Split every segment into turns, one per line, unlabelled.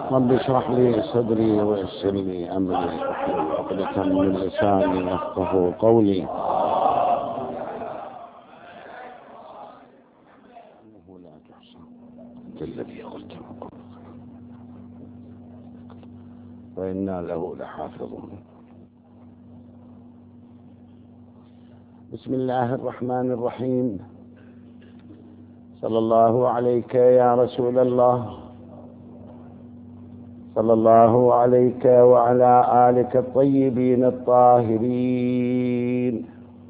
رب اشرح لي صدري ويسر لي أمري واحلل عقدة من لساني يفقهوا قولي. إنه لا تحصى أنت الذي قلت وإنا له لحافظون. بسم الله الرحمن الرحيم. صلى الله عليك يا رسول الله، صلى الله عليك وعلى آلك الطيبين الطاهرين،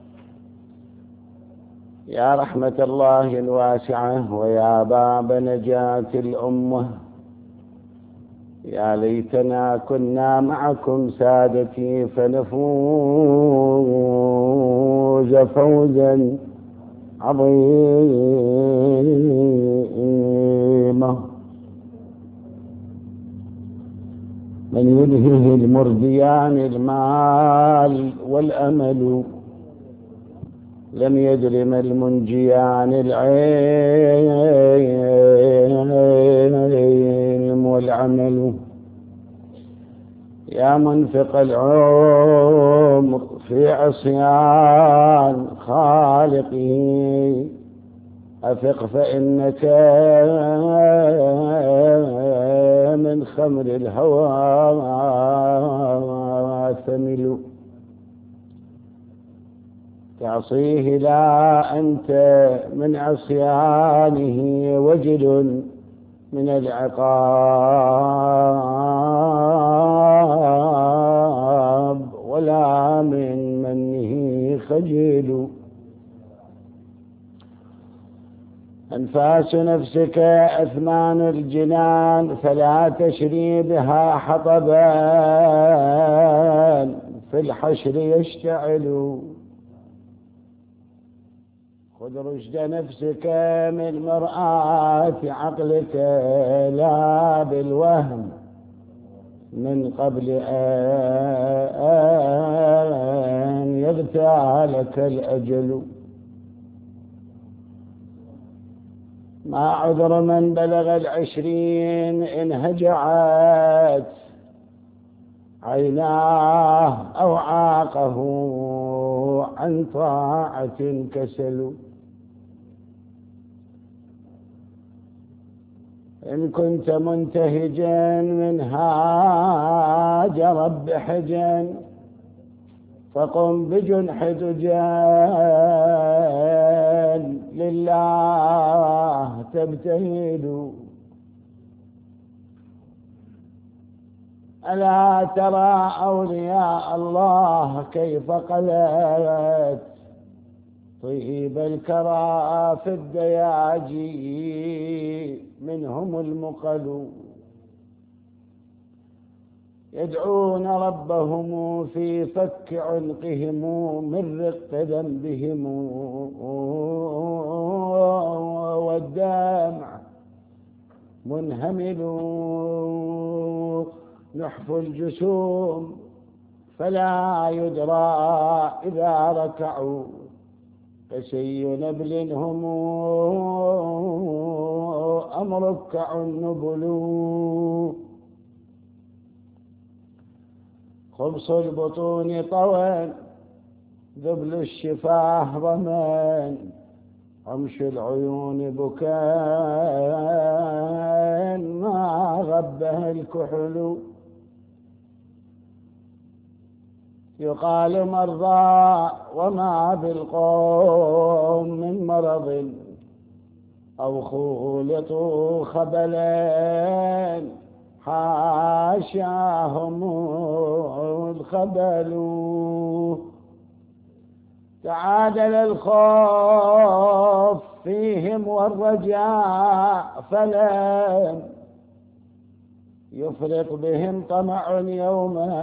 يا رحمة الله الواسعة ويا باب نجاة الأمة. يا ليتنا كنا معكم سادتي فنفوز فوزا عظيما. من يلهه المرديان المال والأمل، لم يدرم المنجيان العلم والعمل. يا منفق العمر في عصيان خالقه، أفق فإنك من خمر الهوى ثمل. تعصيه لا أنت من عصيانه وجل من العقاب، ولا من منه خجل. أنفاس نفسك أثمان الجنان، فلا تشري بها حطبا في الحشر يشتعل. خذ رشد نفسك من مرآة عقلك لا بالوهم، من قبل أن يغتالك الأجل. ما عذر من بلغ 20 إن هجعت عيناه أو عاقه عن طاعة كسل. إن كنت منتهجا من هاج رب حجا، فقم بجنح دجان لله تبتهل. ألا ترى أولياء الله كيف قلت طيب الكرى في الدياجي منهم المقل. يدعون ربهم في فك عنقهم من رق ذنبهم، والدمع منهمل نحف الجسوم، فلا يدرى إذا ركعوا كسي نبل هم أم ركع النبل. خبص البطون طوى، ذبل الشفاه ضمان، عمش العيون بكاء ما غبه الكحل. يقال مرضى وما بالقوم من مرض، أو خولطوا خبلا حاشاهم الخبل. تعادل الخوف فيهم والرجاء، فلم يفرط بهم طمع يوما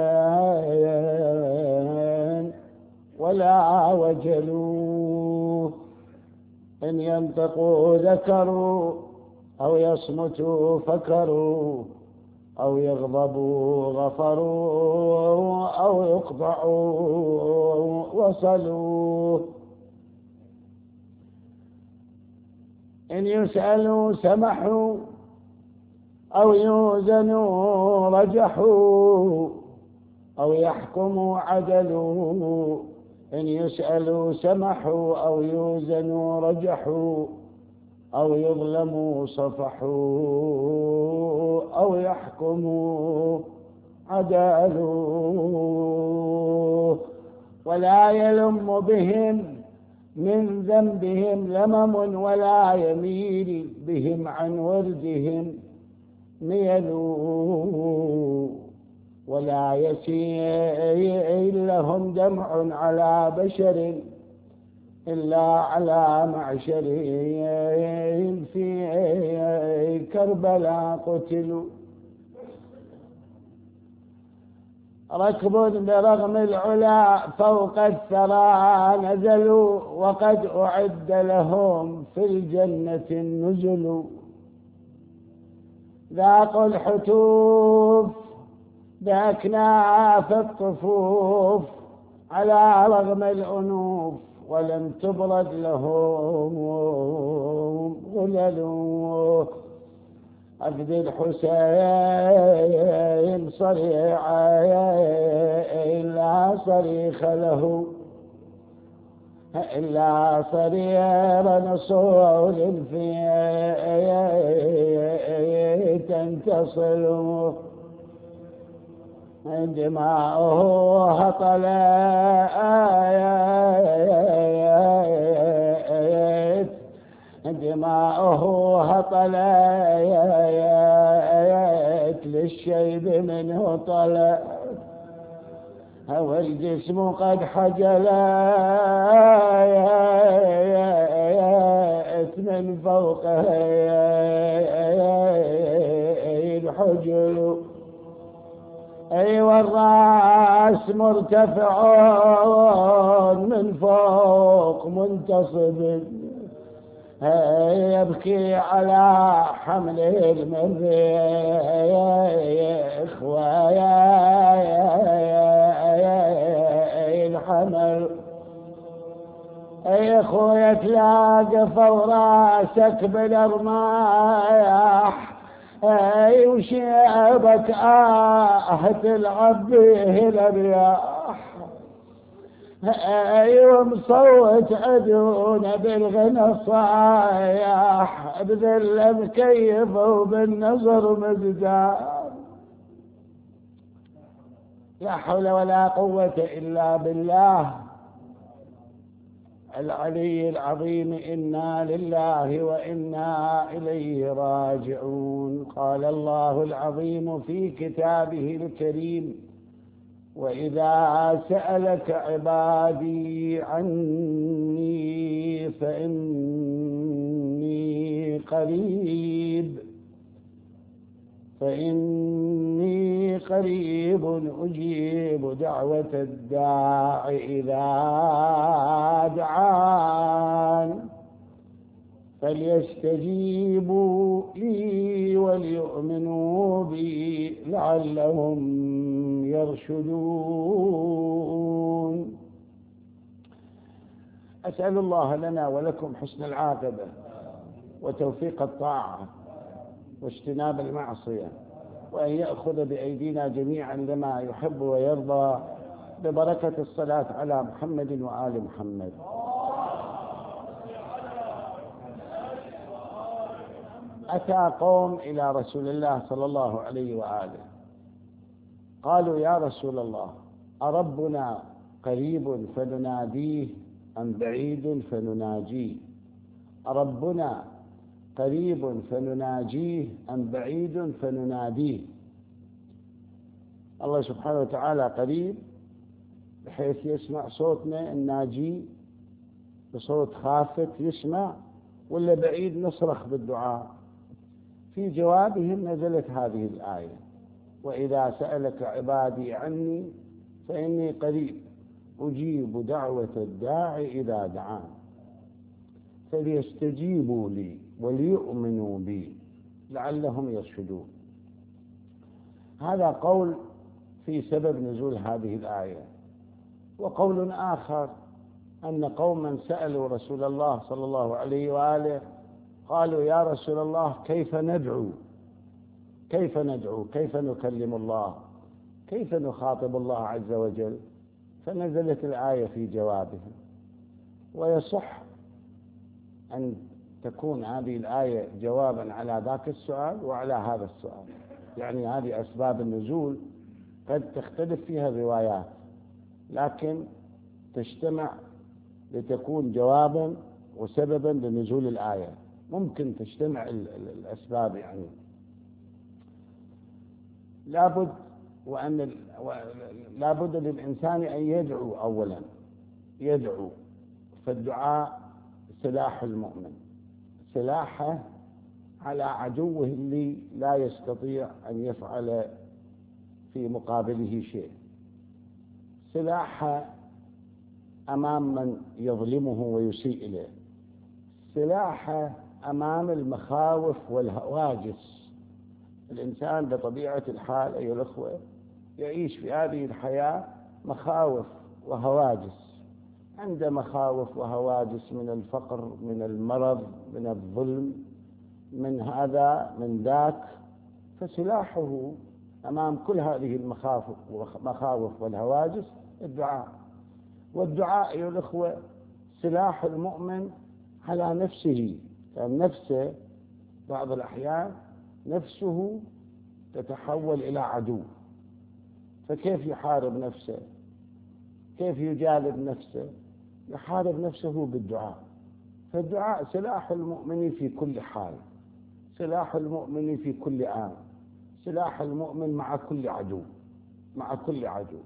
ولا وجلوا. إن ينطقوا ذكروا أو يصمتوا فكروا، أو يغضبوا غفروا، أو يقطعوا وصلوا. إن يسألوا سمحوا
أو يوزنوا رجحوا، أو يحكموا عدلوا، إن يسألوا سمحوا، أو يوزنوا رجحوا، أو يظلموا صفحوا، أو يحكموا عدلوا. ولا يلم بهم من ذنبهم لمم، ولا يميل بهم عن وردهم ميل، ولا يسيل لهم دمع على بشر إلا على معشر في كربلاء قتلوا. ركب برغم العلا فوق الثرى نزلوا، وقد أعد لهم في الجنة النزل. ذاقوا الحتوف بأكناف الطفوف على رغم الأنوف، ولم تبرد لهم غلل. عبد الحسين صريعا إلا صريخ له، إلا صرير نصول في تنتصل. دماؤه هطلت، دماؤه هطلت للشيب منه طلع، والجسم قد حجلت من فوقه الحجل. أي والرأس مرتفع من فوق منتصب، يبكي على حمل المريخ الحمل. أي خويا تلاقى فراسك بالأرماح، أي وشيبك تلعب به الأرياح، أي مصوت عدون بالغنى صايح، بذل مكيف وبالنظر مزدار. لا حول ولا قوة إلا بالله العلي العظيم. إنا لله وإنا إليه راجعون. قال الله العظيم في كتابه الكريم: وإذا سألك عبادي عني فإني قريب أجيب دعوة الداع إذا دعان، فليستجيبوا لي وليؤمنوا بي لعلهم يرشدون. أسأل الله لنا ولكم حسن العاقبة وتوفيق الطاعة واجتناب المعصية، وأن يأخذ بأيدينا جميعا لما يحب ويرضى، ببركة الصلاة على محمد وآل محمد. أتى قوم إلى رسول الله صلى الله عليه وآله، قالوا: يا رسول الله، أربنا قريب فنناديه أم بعيد فنناجيه؟ أربنا قريب فنناجيه أم بعيد فنناديه؟ الله سبحانه وتعالى قريب بحيث يسمع صوتنا الناجي بصوت خافت يسمع، ولا بعيد نصرخ بالدعاء؟ في جوابهم نزلت هذه الآية: وإذا سألك عبادي عني فإني قريب أجيب دعوة الداع إذا دعان، فليستجيبوا لي وليؤمنوا بي لعلهم يرشدون. هذا قول في سبب نزول هذه الآية. وقول آخر أن قوما سألوا رسول الله صلى الله عليه وآله، قالوا: يا رسول الله، كيف ندعو كيف ندعو؟ كيف نكلم الله؟ كيف نخاطب الله عز وجل؟ فنزلت الآية في جوابهم. ويصح أن تكون هذه الآية جوابا على ذاك السؤال وعلى هذا السؤال. يعني هذه أسباب النزول قد تختلف فيها الروايات، لكن تجتمع لتكون جوابا وسببا لنزول الآية. ممكن تجتمع الأسباب. يعني لابد للإنسان أن يدعو أولا، يدعو. فالدعاء سلاح المؤمن، سلاحه على عدوه اللي لا يستطيع أن يفعل في مقابله شيء، سلاحه أمام من يظلمه ويسيء إليه، سلاحه أمام المخاوف والهواجس. الإنسان بطبيعة الحال أيها الأخوة يعيش في هذه الحياة مخاوف وهواجس، عنده مخاوف وهواجس من الفقر، من المرض، من الظلم، من هذا من ذاك. فسلاحه أمام كل هذه المخاوف والهواجس الدعاء. والدعاء أيها الأخوة سلاح المؤمن على نفسه، لأن نفسه بعض الأحيان نفسه تتحول إلى عدو، فكيف يحارب نفسه؟ كيف يجالب نفسه؟ يحارب نفسه بالدعاء. فالدعاء سلاح المؤمن في كل حال، سلاح المؤمن في كل آن، سلاح المؤمن مع كل عدو، مع كل عدو.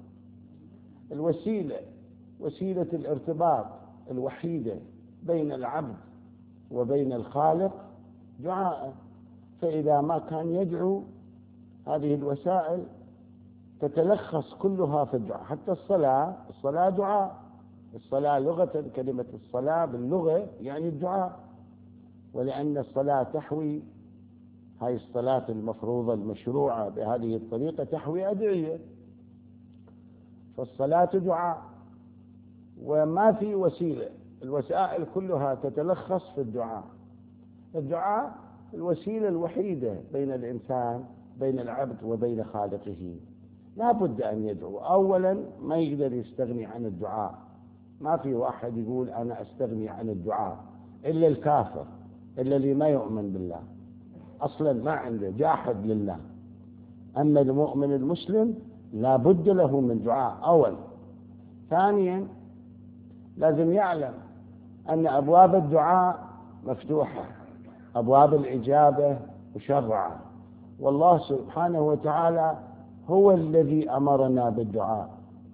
وسيلة الارتباط الوحيدة بين العبد وبين الخالق دعاء. فإذا ما كان يدعو هذه الوسائل تتلخص كلها في الدعاء. حتى الصلاة دعاء. الصلاة لغة، كلمة الصلاة باللغة يعني الدعاء، ولأن الصلاة تحوي، هاي الصلاة المفروضة المشروعة بهذه الطريقة تحوي أدعية، فالصلاة دعاء. وما في وسيلة، الوسائل كلها تتلخص في الدعاء. الدعاء الوسيلة الوحيدة بين الإنسان، بين العبد وبين خالقه. لا بد أن يدعو. أولا ما يقدر يستغني عن الدعاء. ما في واحد يقول أنا أستغني عن الدعاء إلا الكافر، إلا اللي ما يؤمن بالله، أصلا ما عنده، جاحد لله. أما المؤمن المسلم لا بد له من دعاء أول. ثانيا لازم يعلم أن أبواب الدعاء مفتوحة، أبواب الإجابة مشرعة، والله سبحانه وتعالى هو الذي أمرنا بالدعاء.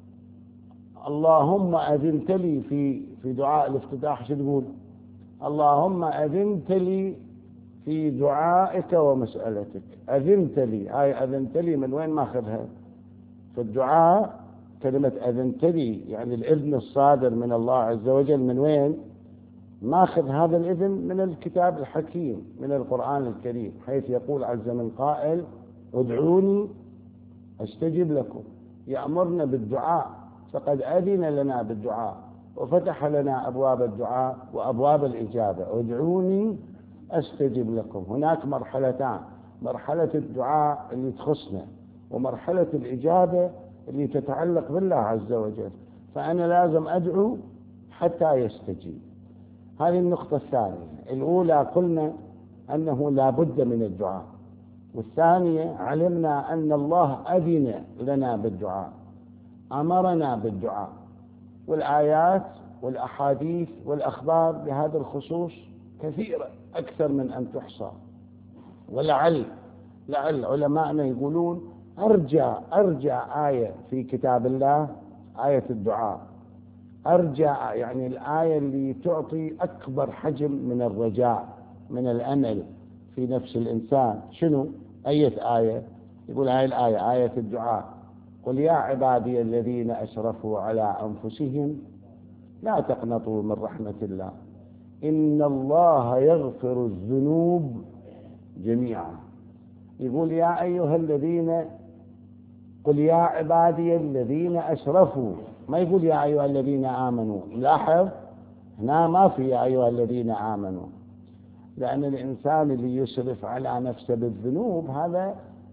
اللهم أذنت لي في دعاء الافتتاح شو تقول؟ اللهم أذنت لي في دعائك ومسألتك. أذنت لي، هاي أذنت لي من وين ماخذها؟ في الدعاء كلمة أذنت لي يعني الإذن الصادر من الله عز وجل. من وين ماخذ هذا الإذن؟ من الكتاب الحكيم، من القرآن الكريم، حيث يقول عز من قائل ادعوني أستجب لكم. يأمرنا بالدعاء، فقد أذن لنا بالدعاء وفتح لنا أبواب الدعاء وأبواب الإجابة. ادعوني أستجب لكم. هناك مرحلتان، مرحلة الدعاء اللي تخصنا، ومرحلة الإجابة اللي تتعلق بالله عز وجل. فأنا لازم أدعو حتى يستجيب. هذه النقطة الثانية. الأولى قلنا أنه لا بد من الدعاء، والثانية علمنا أن الله أذن لنا بالدعاء، أمرنا بالدعاء. والآيات والأحاديث والأخبار بهذا الخصوص كثيرة أكثر من أن تحصى. ولعل علماءنا يقولون أرجى آية في كتاب الله آية الدعاء. أرجى يعني الآية اللي تعطي أكبر حجم من الرجاء، من الأمل في نفس الإنسان. شنو؟ أية آية؟ يقول هاي الآية آية الدعاء. قل يا عبادي الذين أسرفوا على أنفسهم لا تقنطوا من رحمة الله إن الله يغفر الذنوب جميعا. يقول يا أيها الذين، قل يا عبادي الذين أسرفوا، ما يقول يا أيها الذين آمنوا. لاحظ هنا ما في يا أيها الذين آمنوا، لأن الإنسان اللي يسرف على نفسه بالذنوب هذا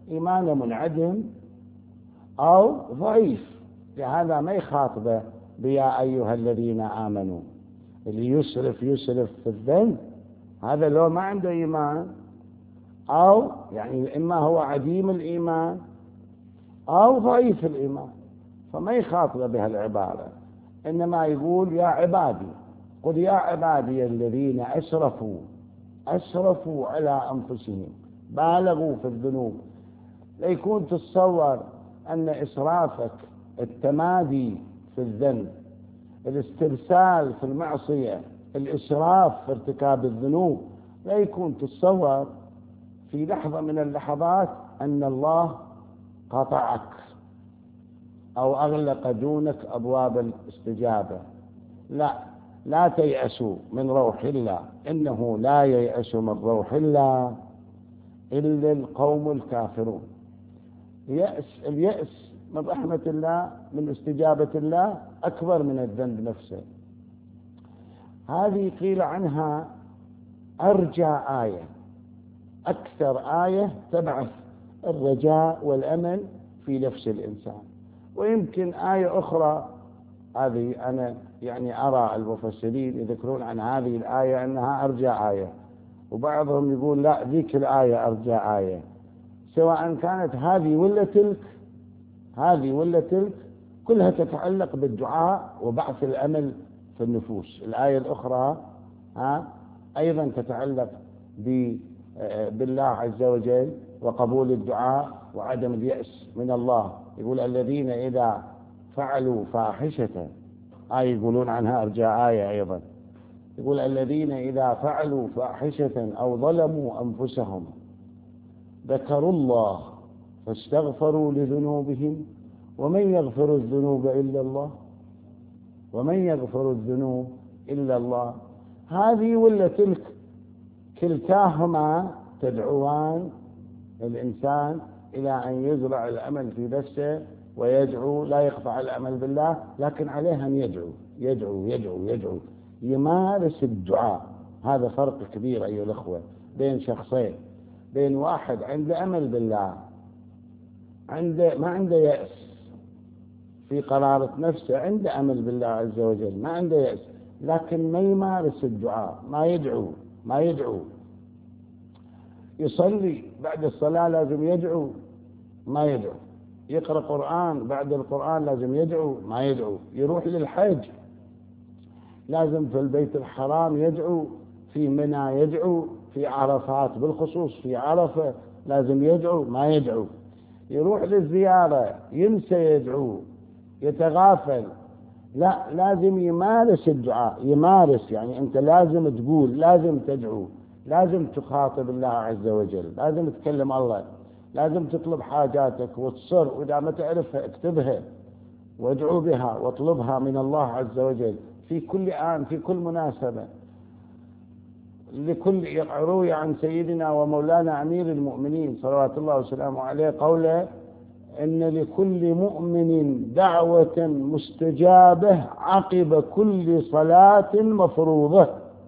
إيمانه منعدم أو ضعيف، لهذا ما يخاطبه بيا أيها الذين آمنوا. اللي يسرف في الذنب هذا لو ما عنده إيمان، أو يعني إما هو عديم الإيمان أو ضعيف الإيمان، فما يخاطب بها العبارة، إنما يقول يا عبادي، قل يا عبادي الذين أسرفوا على أنفسهم، بالغوا في الذنوب. ليكون تتصور أن إسرافك، التمادي في الذنب، الاسترسال في المعصية، الإسراف في ارتكاب الذنوب، لا يكون تتصور في لحظة من اللحظات أن الله قطعك أو أغلق دونك أبواب الاستجابة. لا تيأسوا من روح الله، إنه لا ييأس من روح الله إلا القوم الكافرون. اليأس من رحمة الله، من استجابة الله، أكبر من الذنب نفسه. هذه قيل عنها أرجى آية، أكثر آية تبعث الرجاء والأمل في نفس الإنسان. ويمكن آية أخرى، هذه أنا يعني أرى المفسرين يذكرون عن هذه الآية أنها أرجى آية، وبعضهم يقول لا، ذيك الآية أرجى آية. سواء كانت هذه ولا تلك كلها تتعلق بالدعاء وبعث الأمل في النفوس. الآية الأخرى أيضا تتعلق بالله عز وجل وقبول الدعاء وعدم اليأس من الله. يقول الذين إذا فعلوا فاحشة، يقولون عنها أرجى آية أيضا. يقول الذين إذا فعلوا فاحشة أو ظلموا أنفسهم ذكروا الله فاستغفروا لذنوبهم ومن يغفر الذنوب إلا الله. هذه ولا تلك كلتاهما تدعوان الإنسان إلى أن يزرع الأمل في نفسه ويدعو، لا يقطع الأمل بالله، لكن عليه أن يدعو يمارس الدعاء. هذا فرق كبير أيها الأخوة بين شخصين، بين واحد عنده أمل بالله، ما عنده يأس في قرارة نفسه، عنده أمل بالله عز وجل، ما عنده يأس، لكن ما يمارس الدعاء، ما يدعو. يصلي بعد الصلاة لازم يدعو، ما يدعو. يقرأ قرآن بعد القرآن لازم يدعو، ما يدعو. يروح للحج لازم في البيت الحرام يدعو، في منى يدعو، في عرفات بالخصوص في عرفة لازم يدعو، ما يدعو. يروح للزيارة ينسى يدعو، يتغافل. لا، لازم يمارس الدعاء، يعني أنت لازم تقول، لازم تدعو، لازم تخاطب الله عز وجل، لازم تكلم الله، لازم تطلب حاجاتك وتصر، وإذا ما تعرفها اكتبها وادعو بها واطلبها من الله عز وجل في كل آن، في كل مناسبة. روي عن سيدنا ومولانا أمير المؤمنين صلوات الله وسلامه عليه قوله: إن لكل مؤمن دعوة مستجابة عقب كل صلاة مفروضة.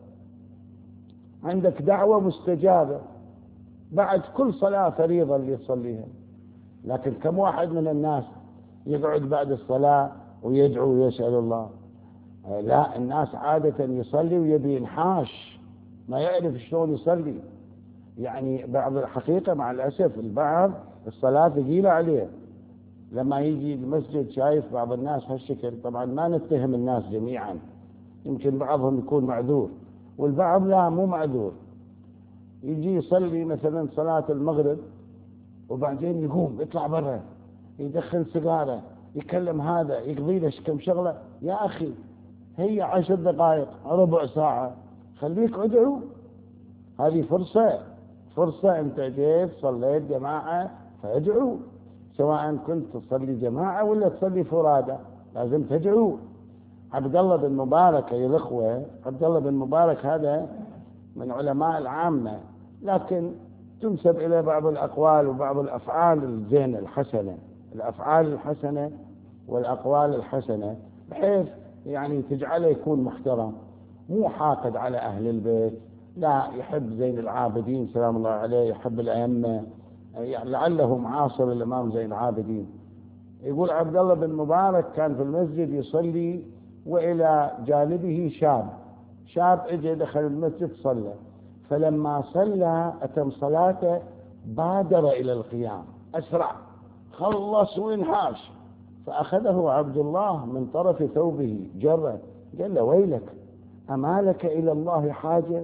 عندك دعوة مستجابة بعد كل صلاة فريضة اللي يصليها. لكن كم واحد من الناس يقعد بعد الصلاة ويدعو ويسأل الله؟ لا، الناس عادة يصلي ويبي ينحاش، ما يعرف شلون يصلي. يعني بعض الحقيقة مع الأسف البعض الصلاة ثقيلة عليه، لما يجي المسجد شايف بعض الناس هالشكل. طبعا ما نتهم الناس جميعا، يمكن بعضهم يكون معذور والبعض لا، مو معذور. يجي يصلي مثلا صلاة المغرب وبعدين يقوم يطلع برا يدخن سيجارة، يكلم هذا، يقضي له كم شغلة. يا أخي هي 10 دقائق ربع ساعة، خليك ادعو. هذه فرصة أنت جيت صليت جماعة فادعو، سواء كنت تصلي جماعة ولا تصلي فرادى لازم تدعو. عبد الله بن مبارك يا الأخوة، عبد الله بن مبارك هذا من علماء العامة، لكن تنسب إلى بعض الأقوال وبعض الأفعال الزينة الحسنة، الأفعال الحسنة والأقوال الحسنة، بحيث يعني تجعله يكون محترم، مو حاقد على أهل البيت، لا، يحب زين العابدين سلام الله عليه، يحب الأئمة يعني لعله معاصر الإمام زين العابدين. يقول عبد الله بن مبارك كان في المسجد يصلي وإلى جانبه شاب اجى دخل المسجد صلى، فلما صلى أتم صلاته بادر إلى القيام أسرع، خلص وانحاش، فأخذه عبد الله من طرف ثوبه جره، قال له ويلك أما لك إلى الله حاجة؟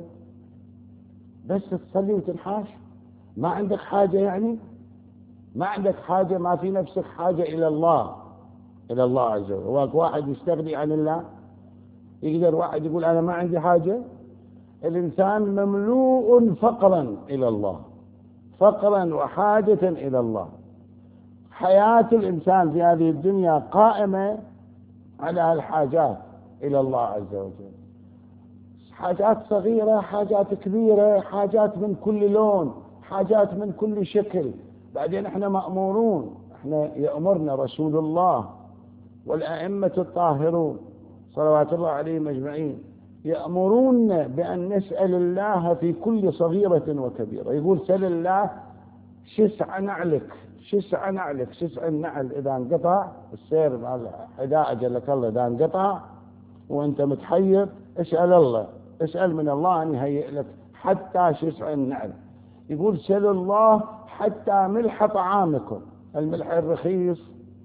بس تصلي وتنحاش؟ ما عندك حاجة يعني؟ ما عندك حاجة؟ ما في نفسك حاجة إلى الله عز وجل؟ هو واحد يستغني عن الله؟ يقدر واحد يقول أنا ما عندي حاجة؟ الإنسان مملوء فقرا إلى الله، فقرا وحاجة إلى الله. حياة الإنسان في هذه الدنيا قائمة على الحاجات إلى الله عز وجل، حاجات صغيرة، حاجات كبيرة، حاجات من كل لون، حاجات من كل شكل. بعدين احنا مأمورون، احنا يأمرنا رسول الله والأئمة الطاهرون صلوات الله عليهم أجمعين يأمرون بأن نسأل الله في كل صغيرة وكبيرة. يقول سل الله شسع نعلك، شسع نعلك، شسع النعل إذا انقطع السير مع الحذاء جلك الله إذا انقطع وأنت متحير، اسأل الله، اسأل من الله أن يهيئ لك حتى شسع النعل. يقول سل الله حتى ملح طعامكم، الملح الرخيص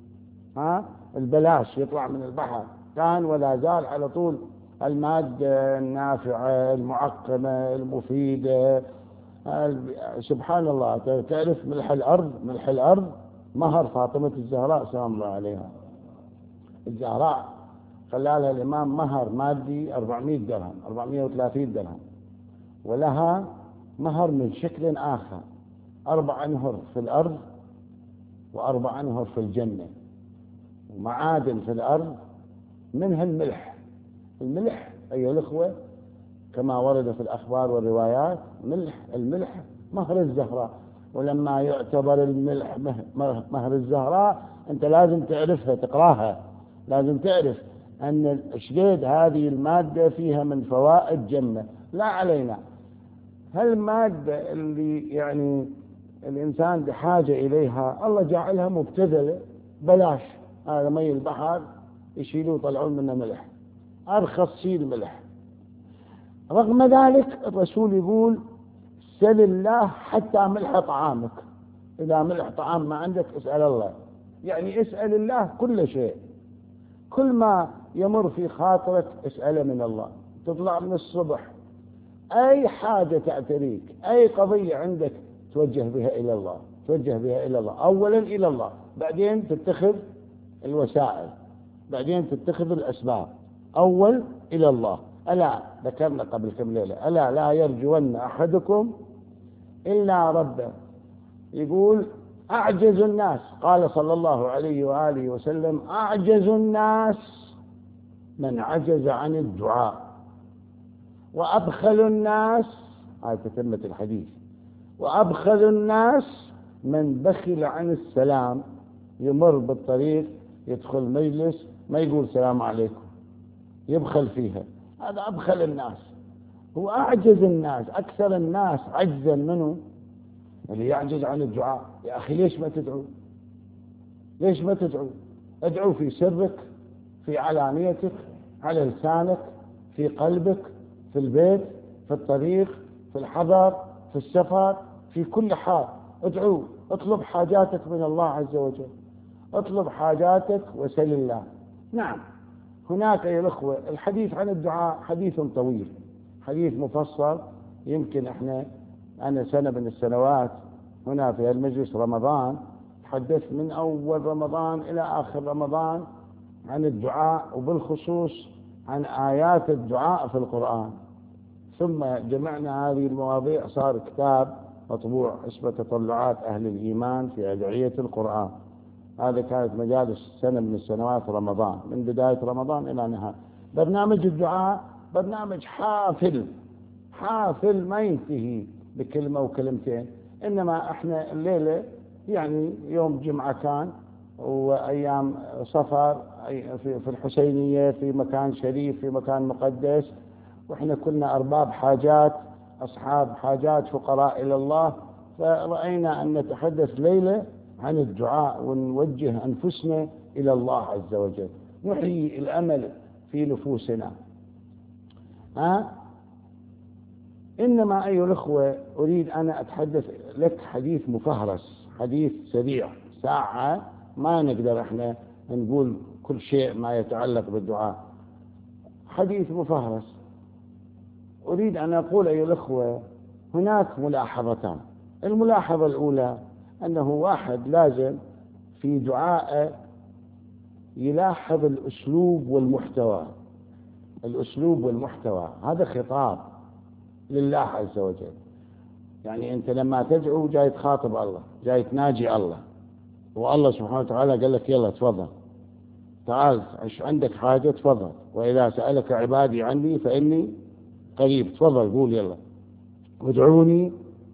البلاش يطلع من البحر كان ولا زال على طول المادة النافعة المعقمة المفيدة. سبحان الله، تعرف ملح الأرض، ملح الأرض مهر فاطمة الزهراء سلام الله عليها. الزهراء خلالها الإمام مهر مادي 400 درهم 430 درهم، ولها مهر من شكل آخر 4 أنهر في الأرض و4 أنهر في الجنة، ومعادن في الأرض منها الملح. الملح أيها الأخوة كما ورد في الأخبار والروايات الملح مهر الزهراء، ولما يعتبر الملح مهر الزهراء أنت لازم تعرفها تقراها، لازم تعرف أن شديد هذه المادة فيها من فوائد جنة. لا علينا هالمادة اللي يعني الإنسان بحاجة إليها الله جعلها مبتذلة بلاش، هذا مي البحر يشيلوه يطلعون منه ملح، أرخص شيء الملح. رغم ذلك الرسول يقول سل الله حتى ملح طعامك، إذا ملح طعام ما عندك اسأل الله، يعني اسأل الله كل شيء، كل ما يمر في خاطرك اسأله من الله. تطلع من الصبح أي حاجة تعتريك، أي قضية عندك توجه بها إلى الله، توجه بها إلى الله، أولا إلى الله، بعدين تتخذ الوسائل، بعدين تتخذ الأسباب، أول إلى الله. ألا ذكرنا قبل كم ليلة ألا لا يرجون أحدكم إلا ربه. يقول أعجز الناس، قال صلى الله عليه وآله وسلم أعجز الناس من عجز عن الدعاء، وأبخل الناس، هذه تتمة الحديث، وأبخل الناس من بخل عن السلام. يمر بالطريق يدخل مجلس ما يقول سلام عليكم، يبخل فيها، هذا أبخل الناس. هو أعجز الناس، أكثر الناس عجزا منه اللي يعجز عن الدعاء. يا أخي ليش ما تدعو؟ ليش ما تدعو؟ ادعو في سرك، في علانيتك، على لسانك، في قلبك، في البيت، في الطريق، في الحضر، في السفر، في كل حال ادعو، اطلب حاجاتك من الله عز وجل، اطلب حاجاتك وسل الله. نعم هناك يا الأخوة الحديث عن الدعاء حديث طويل، حديث مفصل. يمكن أنا سنة من السنوات هنا في المجلس رمضان تحدثت من أول رمضان إلى آخر رمضان عن الدعاء، وبالخصوص عن آيات الدعاء في القرآن. ثم جمعنا هذه المواضيع، صار كتاب مطبوع اسمه تطلعات أهل الإيمان في أدعية القرآن. هذا كانت مجالس سنة من السنوات رمضان، من بداية رمضان إلى نهاية. برنامج الدعاء برنامج حافل ما ينتهي بكلمة وكلمتين، إنما احنا الليلة يعني يوم جمعة كان وأيام صفر في الحسينية، في مكان شريف، في مكان مقدس، وإحنا كلنا أرباب حاجات، أصحاب حاجات، فقراء إلى الله، فرأينا أن نتحدث ليلة عن الدعاء ونوجه أنفسنا إلى الله عز وجل، نحيي الأمل في نفوسنا. إنما أيها الأخوة أريد أن أتحدث لك حديث مفهرس، حديث سريع، ساعة ما نقدر احنا نقول كل شيء ما يتعلق بالدعاء، حديث مفهرس. أريد أن أقول أيها الأخوة هناك ملاحظتان. الملاحظة الأولى أنه واحد لازم في دعائه يلاحظ الأسلوب والمحتوى. الأسلوب والمحتوى هذا خطاب لله عز وجل، يعني أنت لما تدعو جاي تخاطب الله، جاي تناجي الله، والله سبحانه وتعالى قال لك يلا تفضل تعال عندك حاجة تفضل، وإذا سألك عبادي عني فإني قريب، تفضل قول يلا ادعوني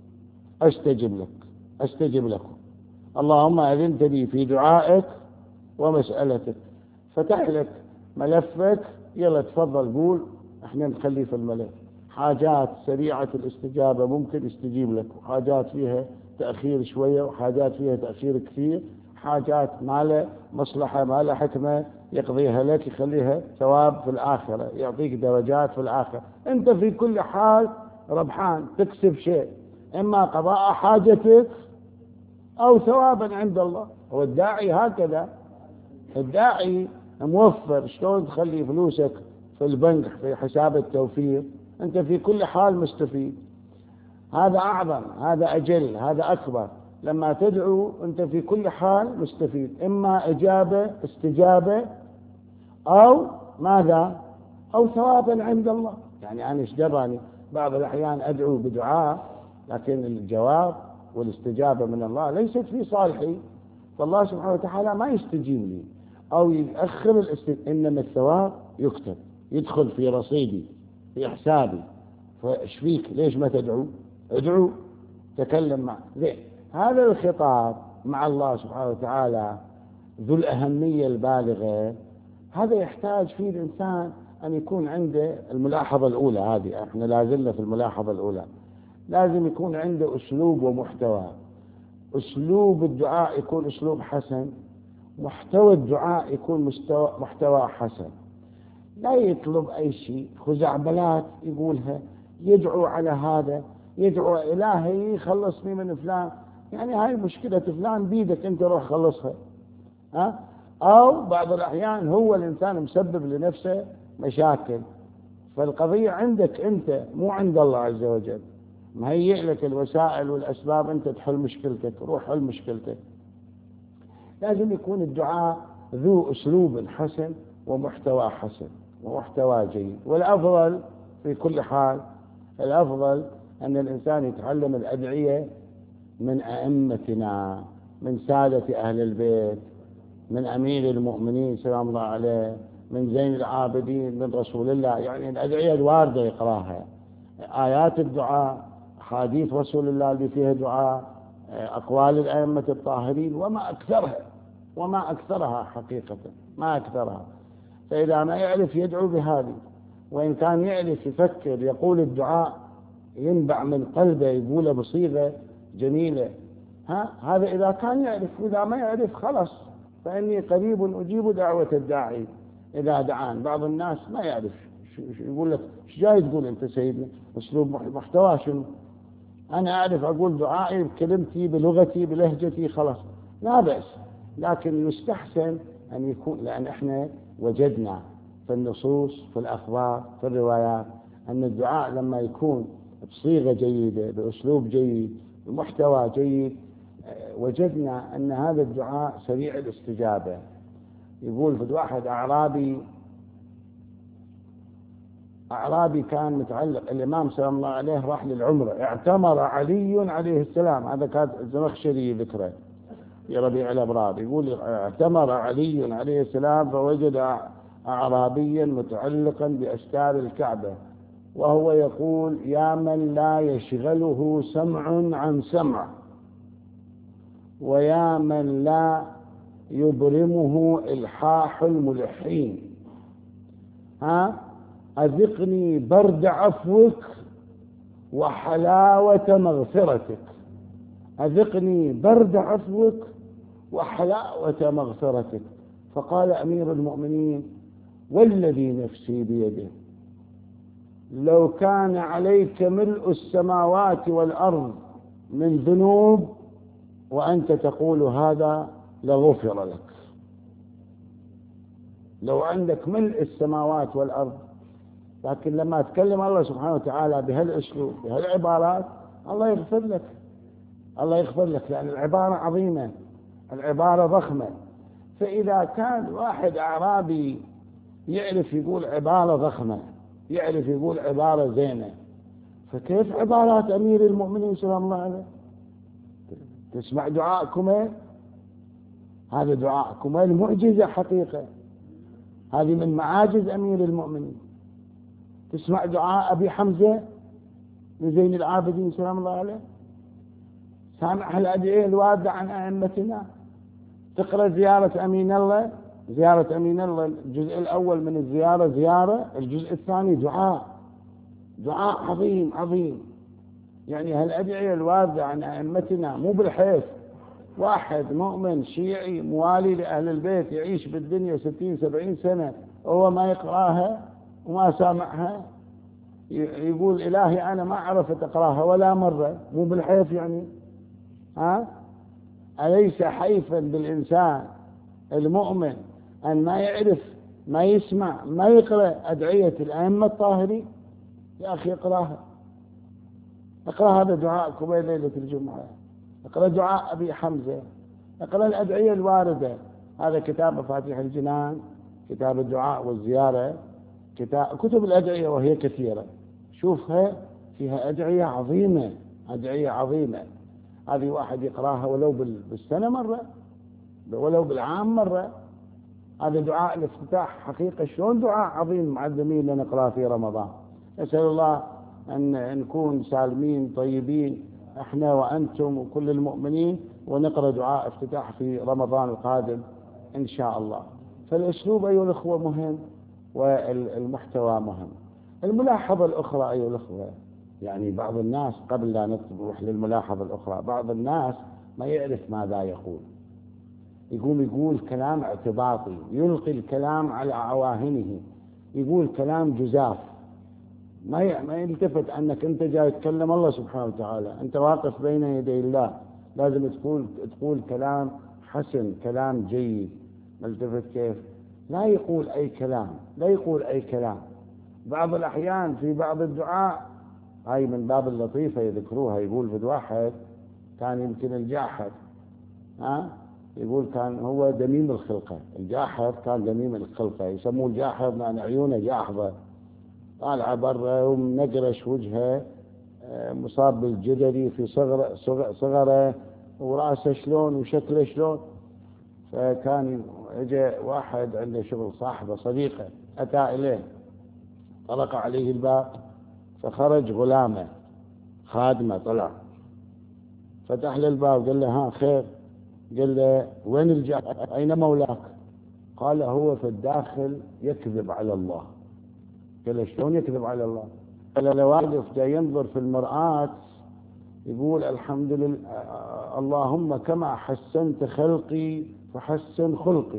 أستجب لكم. اللهم أذنت لي في دعائك ومسألتك، فتح لك ملفك، يلا تفضل قول، احنا نخليه في الملف. حاجات سريعة الاستجابة ممكن يستجيب لك، وحاجات فيها تأخير شوية، وحاجات فيها تأخير كثير، حاجات ما له مصلحة ما له حكمة يقضيها لك، يخليها ثواب في الآخرة، يعطيك درجات في الآخرة. أنت في كل حال ربحان، تكسب شيء، إما قضاء حاجتك أو ثوابا عند الله. هو الداعي هكذا، الداعي موفر، شلون تخلي فلوسك في البنك في حساب التوفير، أنت في كل حال مستفيد. هذا أعظم، هذا أجل، هذا أكبر. لما تدعو أنت في كل حال مستفيد، إما استجابة أو ماذا؟ أو ثوابا عند الله. يعني أنا إيش دراني؟ بعض الأحيان أدعو بدعاء لكن الجواب والاستجابة من الله ليست في صالحي، فالله سبحانه وتعالى ما يستجيب لي أو يأخر إنما الثواب يكتب، يدخل في رصيدي في حسابي. فإيش فيك؟ ليش ما تدعو؟ ادعو، تكلم معه. هذا الخطاب مع الله سبحانه وتعالى ذو الأهمية البالغة، هذا يحتاج فيه الإنسان أن يكون عنده الملاحظة الأولى. هذه احنا لازلنا في الملاحظة الأولى، لازم يكون عنده أسلوب ومحتوى. أسلوب الدعاء يكون أسلوب حسن، محتوى الدعاء يكون محتوى حسن. لا يطلب أي شيء خزعبلات يقولها، يدعو على هذا، يدعو إلهي خلصني من فلان، يعني هاي مشكلة فلان بيدك أنت روح خلصها. أو بعض الأحيان هو الإنسان مسبب لنفسه مشاكل، فالقضية عندك أنت مو عند الله عز وجل. مهيئ لك الوسائل والأسباب، أنت تحل مشكلتك، روح حل مشكلتك. لازم يكون الدعاء ذو أسلوب حسن ومحتوى حسن ومحتوى جيد. والأفضل في كل حال، الأفضل أن الإنسان يتعلم الأدعية من أئمتنا، من سادة أهل البيت، من أمير المؤمنين سلام الله عليه، من زين العابدين، من رسول الله. يعني الأدعية الواردة يقراها، آيات الدعاء، حديث رسول الله اللي فيها دعاء، أقوال الأئمة الطاهرين، وما أكثرها حقيقة، ما أكثرها. فإذا ما يعرف يدعو بهذه، وإن كان يعرف يفكر يقول الدعاء ينبع من قلبه يقوله بصيغة جميلة، هذا إذا كان يعرف. وإذا ما يعرف خلص، فإني قريب أجيب دعوة الداعي إذا دعان. بعض الناس ما يعرف يقول لك ايش جاي تقول أنت سيدنا؟ أسلوب محتوى شنو؟ أنا أعرف أقول دعائي بكلمتي بلغتي بلهجتي خلاص، لا بأس، لكن يستحسن أن يكون، لأن إحنا وجدنا في النصوص في الأخبار في الروايات أن الدعاء لما يكون بصيغة جيدة بأسلوب جيد بمحتوى جيد، وجدنا أن هذا الدعاء سريع الاستجابة. يقول في واحد أعرابي كان متعلق، الإمام سلام الله عليه راح للعمرة، اعتمر علي عليه السلام، هذا كان الزمخشري ذكره في ربيع الأبرار، يقول اعتمر علي عليه السلام فوجد أعرابيا متعلقا بأستار الكعبة وهو يقول: يا من لا يشغله سمع عن سمع، ويا من لا يبرمه إلحاح الملحين، أذقني برد عفوك وحلاوة مغفرتك. أذقني برد عفوك وحلاوة مغفرتك. فقال أمير المؤمنين: والذي نفسي بيده لو كان عليك ملء السماوات والأرض من ذنوب وأنت تقول هذا لغفر لك. لو عندك ملء السماوات والأرض، لكن لما تكلم الله سبحانه وتعالى بهالأسلوب بهالعبارات الله يغفر لك. الله يغفر لك، لأن العبارة عظيمة، العبارة ضخمة. فإذا كان واحد أعرابي يعرف يقول عبارة ضخمة، يعرف يقول عبارة زينة، فكيف عبارات أمير المؤمنين سلام الله عليه؟ تسمع دعاء كميل، هذا دعاء كميل معجزة حقيقة، هذه من معاجز أمير المؤمنين. تسمع دعاء أبي حمزة لزين العابدين سلام الله عليه، سامع الأدعية الواردة عن أئمتنا. تقرأ زيارة أمين الله، زيارة أمين الله الجزء الأول من الزيارة زيارة، الجزء الثاني دعاء، دعاء عظيم عظيم. يعني هالأدعية الواردة عن أئمتنا مو بالحيف واحد مؤمن شيعي موالي لأهل البيت يعيش بالدنيا 60-70 سنة وهو ما يقرأها وما سامعها، يقول إلهي أنا ما عرفت أقرأها ولا مرة، مو بالحيف يعني؟ أليس حيفا بالإنسان المؤمن أن ما يعرف ما يسمع ما يقرأ أدعية الأئمة الطاهرين؟ يا أخي اقرأها، اقرأ هذا دعاء قبيل ليلة الجمعة، اقرأ دعاء أبي حمزة، اقرأ الأدعية الواردة. هذا كتاب مفاتيح الجنان، كتاب الدعاء والزيارة، كتب الأدعية وهي كثيرة، شوفها فيها أدعية عظيمة، أدعية عظيمة. هذه واحد يقرأها ولو بالسنة مرة، ولو بالعام مرة. هذا دعاء الافتتاح حقيقة، شلون دعاء عظيم معلمين نقرأ في رمضان. نسأل الله أن نكون سالمين طيبين احنا وأنتم وكل المؤمنين، ونقرأ دعاء افتتاح في رمضان القادم إن شاء الله. فالأسلوب أيها الأخوة مهم، والمحتوى مهم. الملاحظة الأخرى أيها الأخوة، يعني بعض الناس قبل لا نروح للملاحظة الأخرى، بعض الناس ما يعرف ماذا يقول، يقول كلام اعتباطي، يلقي الكلام على عواهنه، يقول كلام جزاف، ما يلتفت أنك أنت جاي تكلم الله سبحانه وتعالى، أنت واقف بين يدي الله، لازم تقول كلام حسن، كلام جيد. ملتفت كيف؟ لا يقول أي كلام، لا يقول أي كلام. بعض الأحيان في بعض الدعاء، هاي من باب اللطيفة يذكروها، يقول في واحد كان يمكن الجاحظ، يقول كان هو دميم الخلقة، الجاحظ كان دميم الخلقة، يسموه الجاحظ لأن عيونه جاحظة، طالعة برا ومنقرش وجهه، مصاب بالجدري في صغره، وراسه شلون وشكله شلون. فكان اجى واحد عنده شغل، صاحبه صديقه، أتى إليه طرق عليه الباب، فخرج غلامه خادمه، طلع فتح له الباب، قال له ها خير؟ قال له وين أين مولاك؟ قال هو في الداخل يكذب على الله. قال له شلون يكذب على الله؟ قال له واقف جاي ينظر في المرآة يقول الحمد لله اللهم كما حسنت خلقي فحسن خلقي.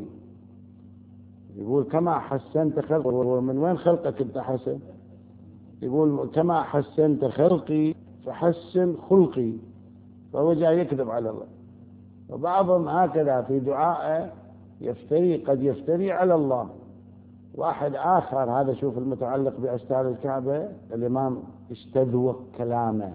يقول كما حسنت خلقي، ومن وين خلقك انت حسن؟ يقول كما حسنت خلقي فحسن خلقي. فهو جاي يكذب على الله. وبعضهم هكذا في دعائه يفتري، قد يفتري على الله. واحد آخر، هذا شوف المتعلق بأستار الكعبة، الإمام استذوق كلامه،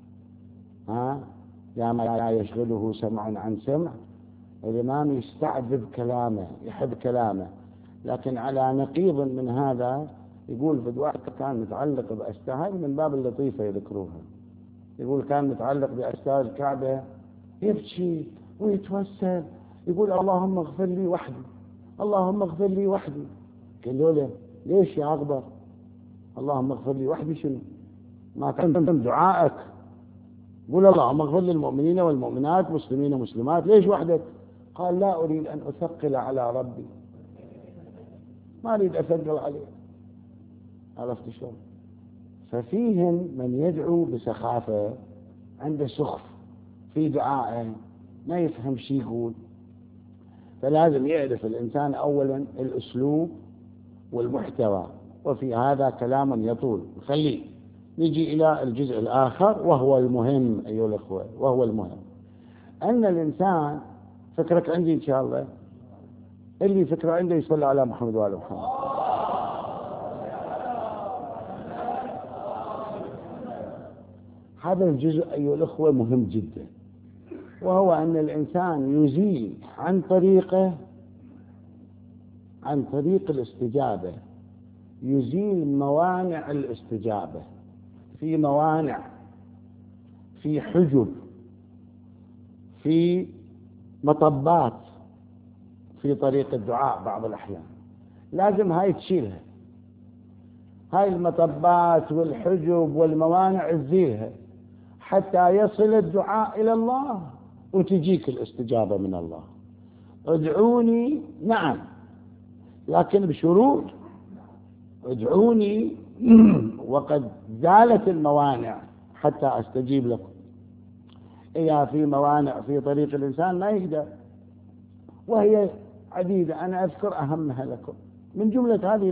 يا ما لا يشغله سمع عن سمع. الإمام يستعذب كلامه، يحب كلامه. لكن على نقيض من هذا يقول في واحد كان متعلق بأستار، من باب اللطيفة يذكروها، يقول كان متعلق بأستار الكعبة يبكي ويتوسل، يقول اللهم اغفر لي وحدي، اللهم اغفر لي وحدي. قالوا له ليش يا أغبر؟ اللهم اغفر لي وحدي شنو؟ ما كان دعائك؟ قول اللهم اغفر للمؤمنين والمؤمنات مسلمين ومسلمات، ليش وحدك؟ قال لا أريد أن أثقل على ربي، ما أريد أثقل عليه. عرفت شلون؟ ففيهم من يدعو بسخافة، عنده سخف في دعائه ما يفهم شيء يقول. فلازم يعرف الإنسان أولا الأسلوب والمحتوى، وفي هذا كلام يطول خليه. نجي إلى الجزء الآخر وهو المهم أيها الأخوة، وهو المهم أن الإنسان، فكرك عندي إن شاء الله، اللي فكرة عنده يصلي على محمد وآل محمد. هذا الجزء أيها الأخوة مهم جدا، وهو أن الإنسان يزيل عن طريق الاستجابة، يزيل موانع الاستجابة. في موانع، في حجب، في مطبات في طريق الدعاء بعض الأحيان، لازم هاي تشيلها، هاي المطبات والحجب والموانع تزيلها حتى يصل الدعاء إلى الله وتجيك الاستجابة من الله. ادعوني، نعم، لكن بشروط. ادعوني وقد زالت الموانع حتى أستجيب لكم. إذا في موانع في طريق الإنسان ما يقدر، وهي عديدة، أنا أذكر أهمها لكم. من جملة هذه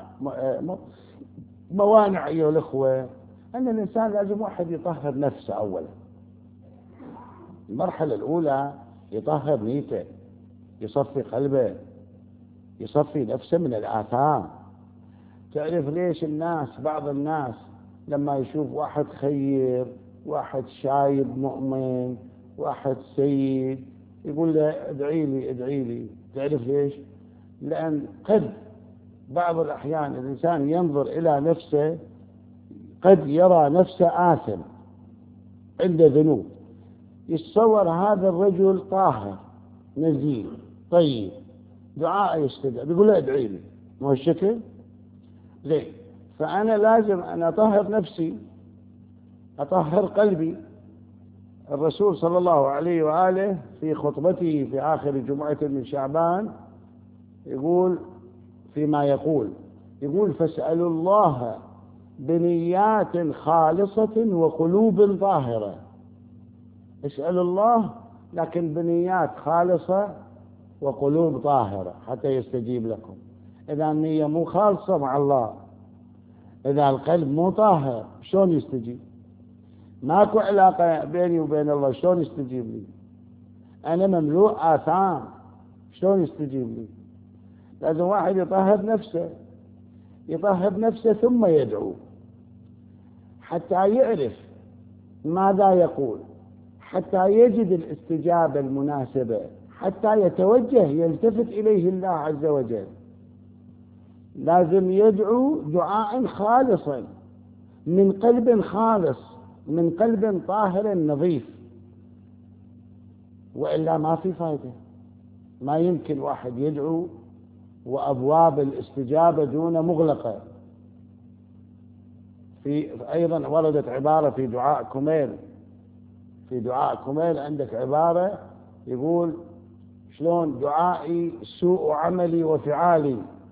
موانع أيها الأخوة أن الإنسان لازم واحد يطهر نفسه أولا. المرحلة الأولى يطهر نيته، يصفي قلبه، يصفي نفسه من الآثام. تعرف ليش بعض الناس لما يشوف واحد خير، واحد شايب مؤمن، واحد سيد، يقول له ادعي لي ادعي لي. تعرف ليش؟ لأن قد بعض الأحيان الإنسان ينظر إلى نفسه، قد يرى نفسه آثم عنده ذنوب، يتصور هذا الرجل طاهر نزيه طيب، دعاء يستجاب، يقول له ادعي لي. مو الشكل زين؟ فأنا لازم أن أطهر نفسي، أطهر قلبي. الرسول صلى الله عليه وآله في خطبته في آخر جمعة من شعبان يقول فيما يقول فاسألوا الله بنيات خالصة وقلوب طاهرة. اسألوا الله لكن بنيات خالصة وقلوب طاهرة حتى يستجيب لكم. إذا النية مو خالصة مع الله، إذا القلب مو طاهر، شلون يستجيب؟ ماكو علاقة بيني وبين الله، شلون يستجيب لي؟ أنا مملوء آثام، شلون يستجيب لي؟ لازم واحد يطهر نفسه ثم يدعو حتى يعرف ماذا يقول، حتى يجد الاستجابة المناسبة، حتى يتوجه يلتفت إليه الله عز وجل. لازم يدعو دعاء خالصا من قلب خالص، من قلب طاهر نظيف، وإلا ما في فائدة. ما يمكن واحد يدعو وأبواب الاستجابة دون مغلقة. أيضا وردت عبارة في دعاء كميل عندك عبارة يقول شلون دعائي سوء عملي وفعالي.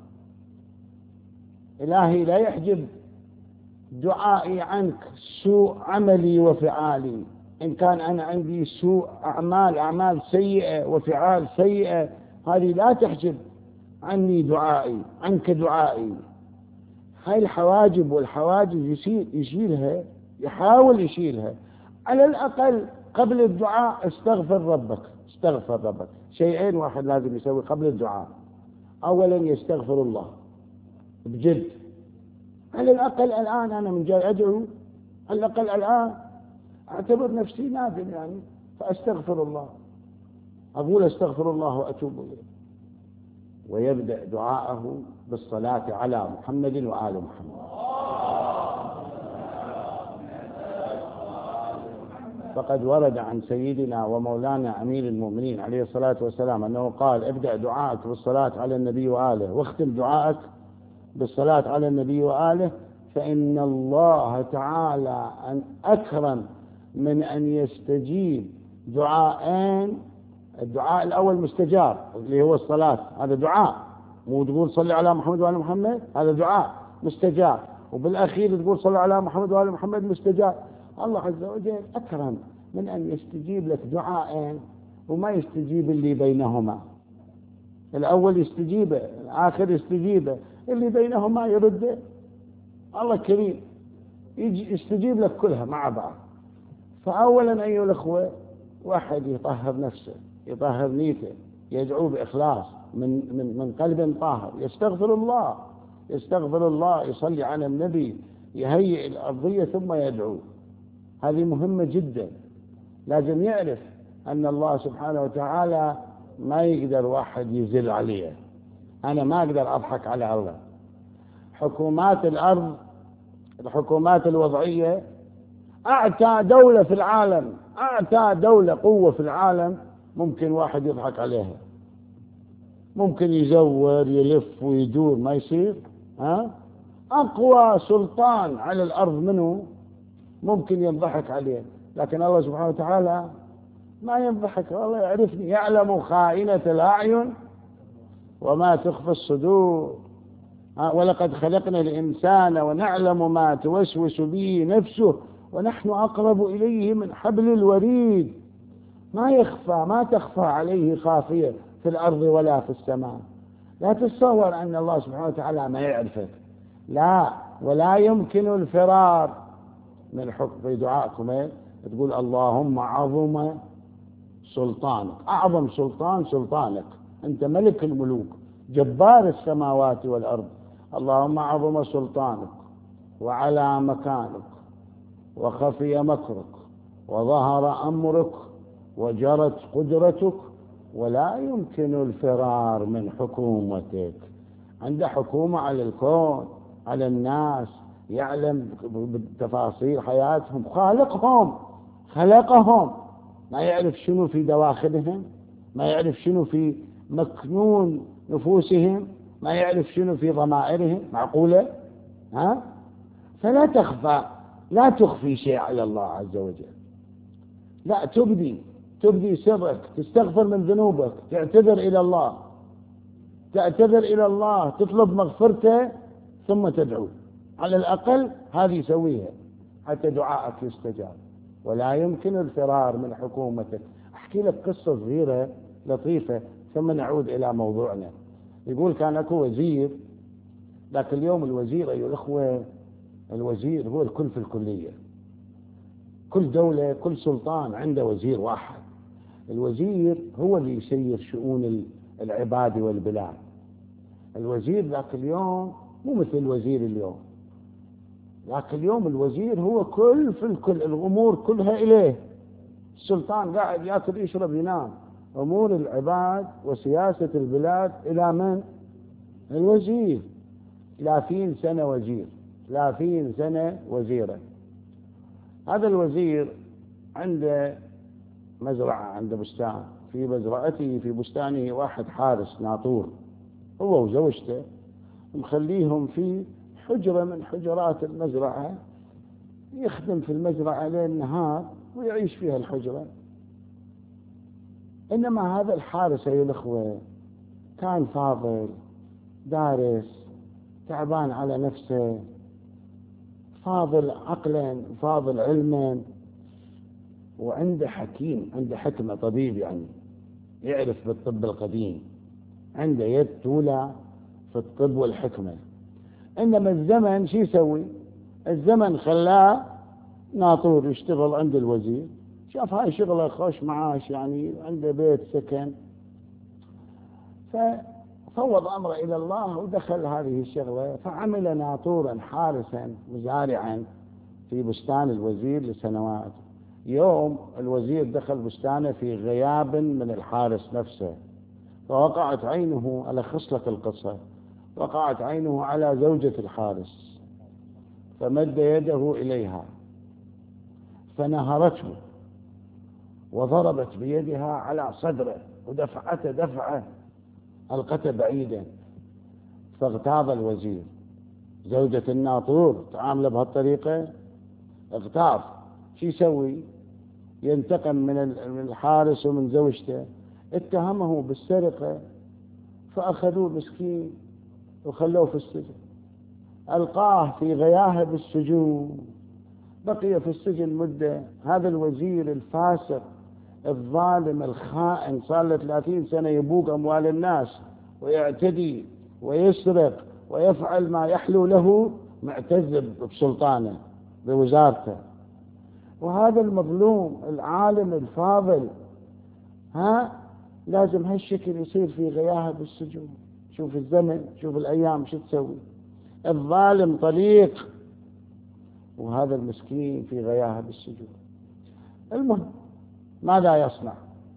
إلهي لا يحجب دعائي عنك سوء عملي وفعالي. إن كان أنا عندي سوء أعمال سيئة وفعال سيئة، هذه لا تحجب عني دعائي عنك دعائي. هاي الحواجب والحواجز يشيلها، يحاول يشيلها. على الأقل قبل الدعاء استغفر ربك. شيئين واحد لازم يسوي قبل الدعاء. أولا يستغفر الله بجد. على الأقل الآن أنا من جاي أدعو، على الأقل الآن أعتبر نفسي نادم يعني، فأستغفر الله، أقول أستغفر الله وأتوب إليه. ويبدأ دعاءه بالصلاة على محمد وآل محمد. فقد ورد عن سيدنا ومولانا أمير المؤمنين عليه الصلاة والسلام أنه قال ابدأ دعاءك بالصلاة على النبي وآله، واختم دعاءك بالصلاة على النبي وآله، فإن الله تعالى أن أكرم من أن يستجيب دعاءين. الدعاء الأول مستجاب اللي هو الصلاة، هذا دعاء، مو تقول صلي على محمد وآل محمد، هذا دعاء مستجاب، وبالأخير تقول صلي على محمد وآل محمد مستجاب. الله عز وجل أكرم من أن يستجيب لك دعاء وما يستجيب اللي بينهما. الأول يستجيبه، الآخر يستجيبه، اللي بينهما يرده. الله كريم يجي يستجيب لك كلها مع بعض. فأولا أيها الأخوة، واحد يطهر نفسه، يطهر نيته، يدعو بإخلاص من قلب طاهر، يستغفر الله، يصلي على النبي، يهيئ الأرضية ثم يدعو. هذه مهمة جدا. لازم يعرف أن الله سبحانه وتعالى ما يقدر واحد يزل عليه. أنا ما أقدر أضحك على الله. حكومات الأرض، الحكومات الوضعية، أعتى دولة في العالم، أعتى دولة قوة في العالم، ممكن واحد يضحك عليها، ممكن يزور يلف ويدور ما يصير. أقوى سلطان على الأرض منه ممكن ينضحك عليه، لكن الله سبحانه وتعالى ما ينضحك. الله يعرفني، يعلم خائنة الأعين وما تخفي الصدور. ولقد خلقنا الإنسان ونعلم ما توسوس به نفسه ونحن أقرب إليه من حبل الوريد. ما تخفى عليه خافية في الأرض ولا في السماء. لا تتصور أن الله سبحانه وتعالى ما يعرفك، لا، ولا يمكن الفرار من حكم. في دعائكم تقول اللهم عظم سلطانك، أعظم سلطان سلطانك، أنت ملك الملوك، جبار السماوات والأرض. اللهم عظم سلطانك وعلى مكانك وخفي مكرك وظهر أمرك وجرت قدرتك، ولا يمكن الفرار من حكومتك. عنده حكومة على الكون، على الناس، يعلم بتفاصيل حياتهم، خلقهم، ما يعرف شنو في دواخلهم، ما يعرف شنو في مكنون نفوسهم، ما يعرف شنو في ضمائرهم. معقولة؟ فلا لا تخفي شيء على الله عز وجل. لا، تبدي سرك، تستغفر من ذنوبك، تعتذر إلى الله، تطلب مغفرته ثم تدعو. على الأقل هذه سويها حتى دعائك يستجاب. ولا يمكن الفرار من حكومتك. أحكي لك قصة صغيرة لطيفة ثم نعود إلى موضوعنا. يقول كان أكو وزير، ذاك اليوم الوزير أيها الأخوة، الوزير هو الكل في الكلية. كل دولة، كل سلطان عنده وزير واحد. الوزير هو اللي يسير شؤون العباد والبلاد. الوزير ذاك اليوم مو مثل وزير اليوم. ذاك اليوم الوزير هو كل في الكل، الأمور كلها إليه. السلطان قاعد يأكل يشرب ينام. أمور العباد وسياسة البلاد إلى من؟ الوزير. 30 سنة وزير، 30 سنة وزيرا. هذا الوزير عنده مزرعة، عنده بستان. في مزرعته، في بستانه، واحد حارس ناطور، هو وزوجته مخليهم في حجرة من حجرات المزرعة، يخدم في المزرعة ليل نهار ويعيش فيها الحجرة. إنما هذا الحارس أيها الأخوة كان فاضل، دارس، تعبان على نفسه، فاضل عقلا، فاضل علما، وعنده حكيم، عنده حكمة، طبيب يعني، يعرف بالطب القديم، عنده يد طولة في الطب والحكمة. إنما الزمن شو يسوي؟ الزمن خلاه ناطور يشتغل عند الوزير. شاف هاي شغله خوش معاش، يعني عنده بيت سكن، ففوض أمره إلى الله ودخل هذه الشغلة. فعمل ناطورا حارسا مزارعا في بستان الوزير لسنوات. يوم الوزير دخل بستانه في غياب من الحارس نفسه، فوقعت عينه، ألخص لك القصة، وقعت عينه على زوجة الحارس، فمد يده إليها فنهرته وضربت بيدها على صدره ودفعته دفعة ألقته بعيدا. فاغتاظ الوزير. زوجة الناطور تعامل بهالطريقة، اغتاظ. شو يسوي؟ ينتقم من الحارس ومن زوجته. اتهمه بالسرقة، فأخذوه مسكين وخلوه في السجن. ألقاه في غياهب السجون بقي في السجن مدة. هذا الوزير الفاسق الظالم الخائن صار له 30 سنة يبوق أموال الناس ويعتدي ويسرق ويفعل ما يحلو له، معتز بسلطانه بوزارته. وهذا المظلوم العالم الفاضل لازم هالشكل يصير في غياهه بالسجون. شوف الزمن، شوف الأيام شو تسوي. الظالم طليق وهذا المسكين في غياهه بالسجون. المهم ماذا يصنع؟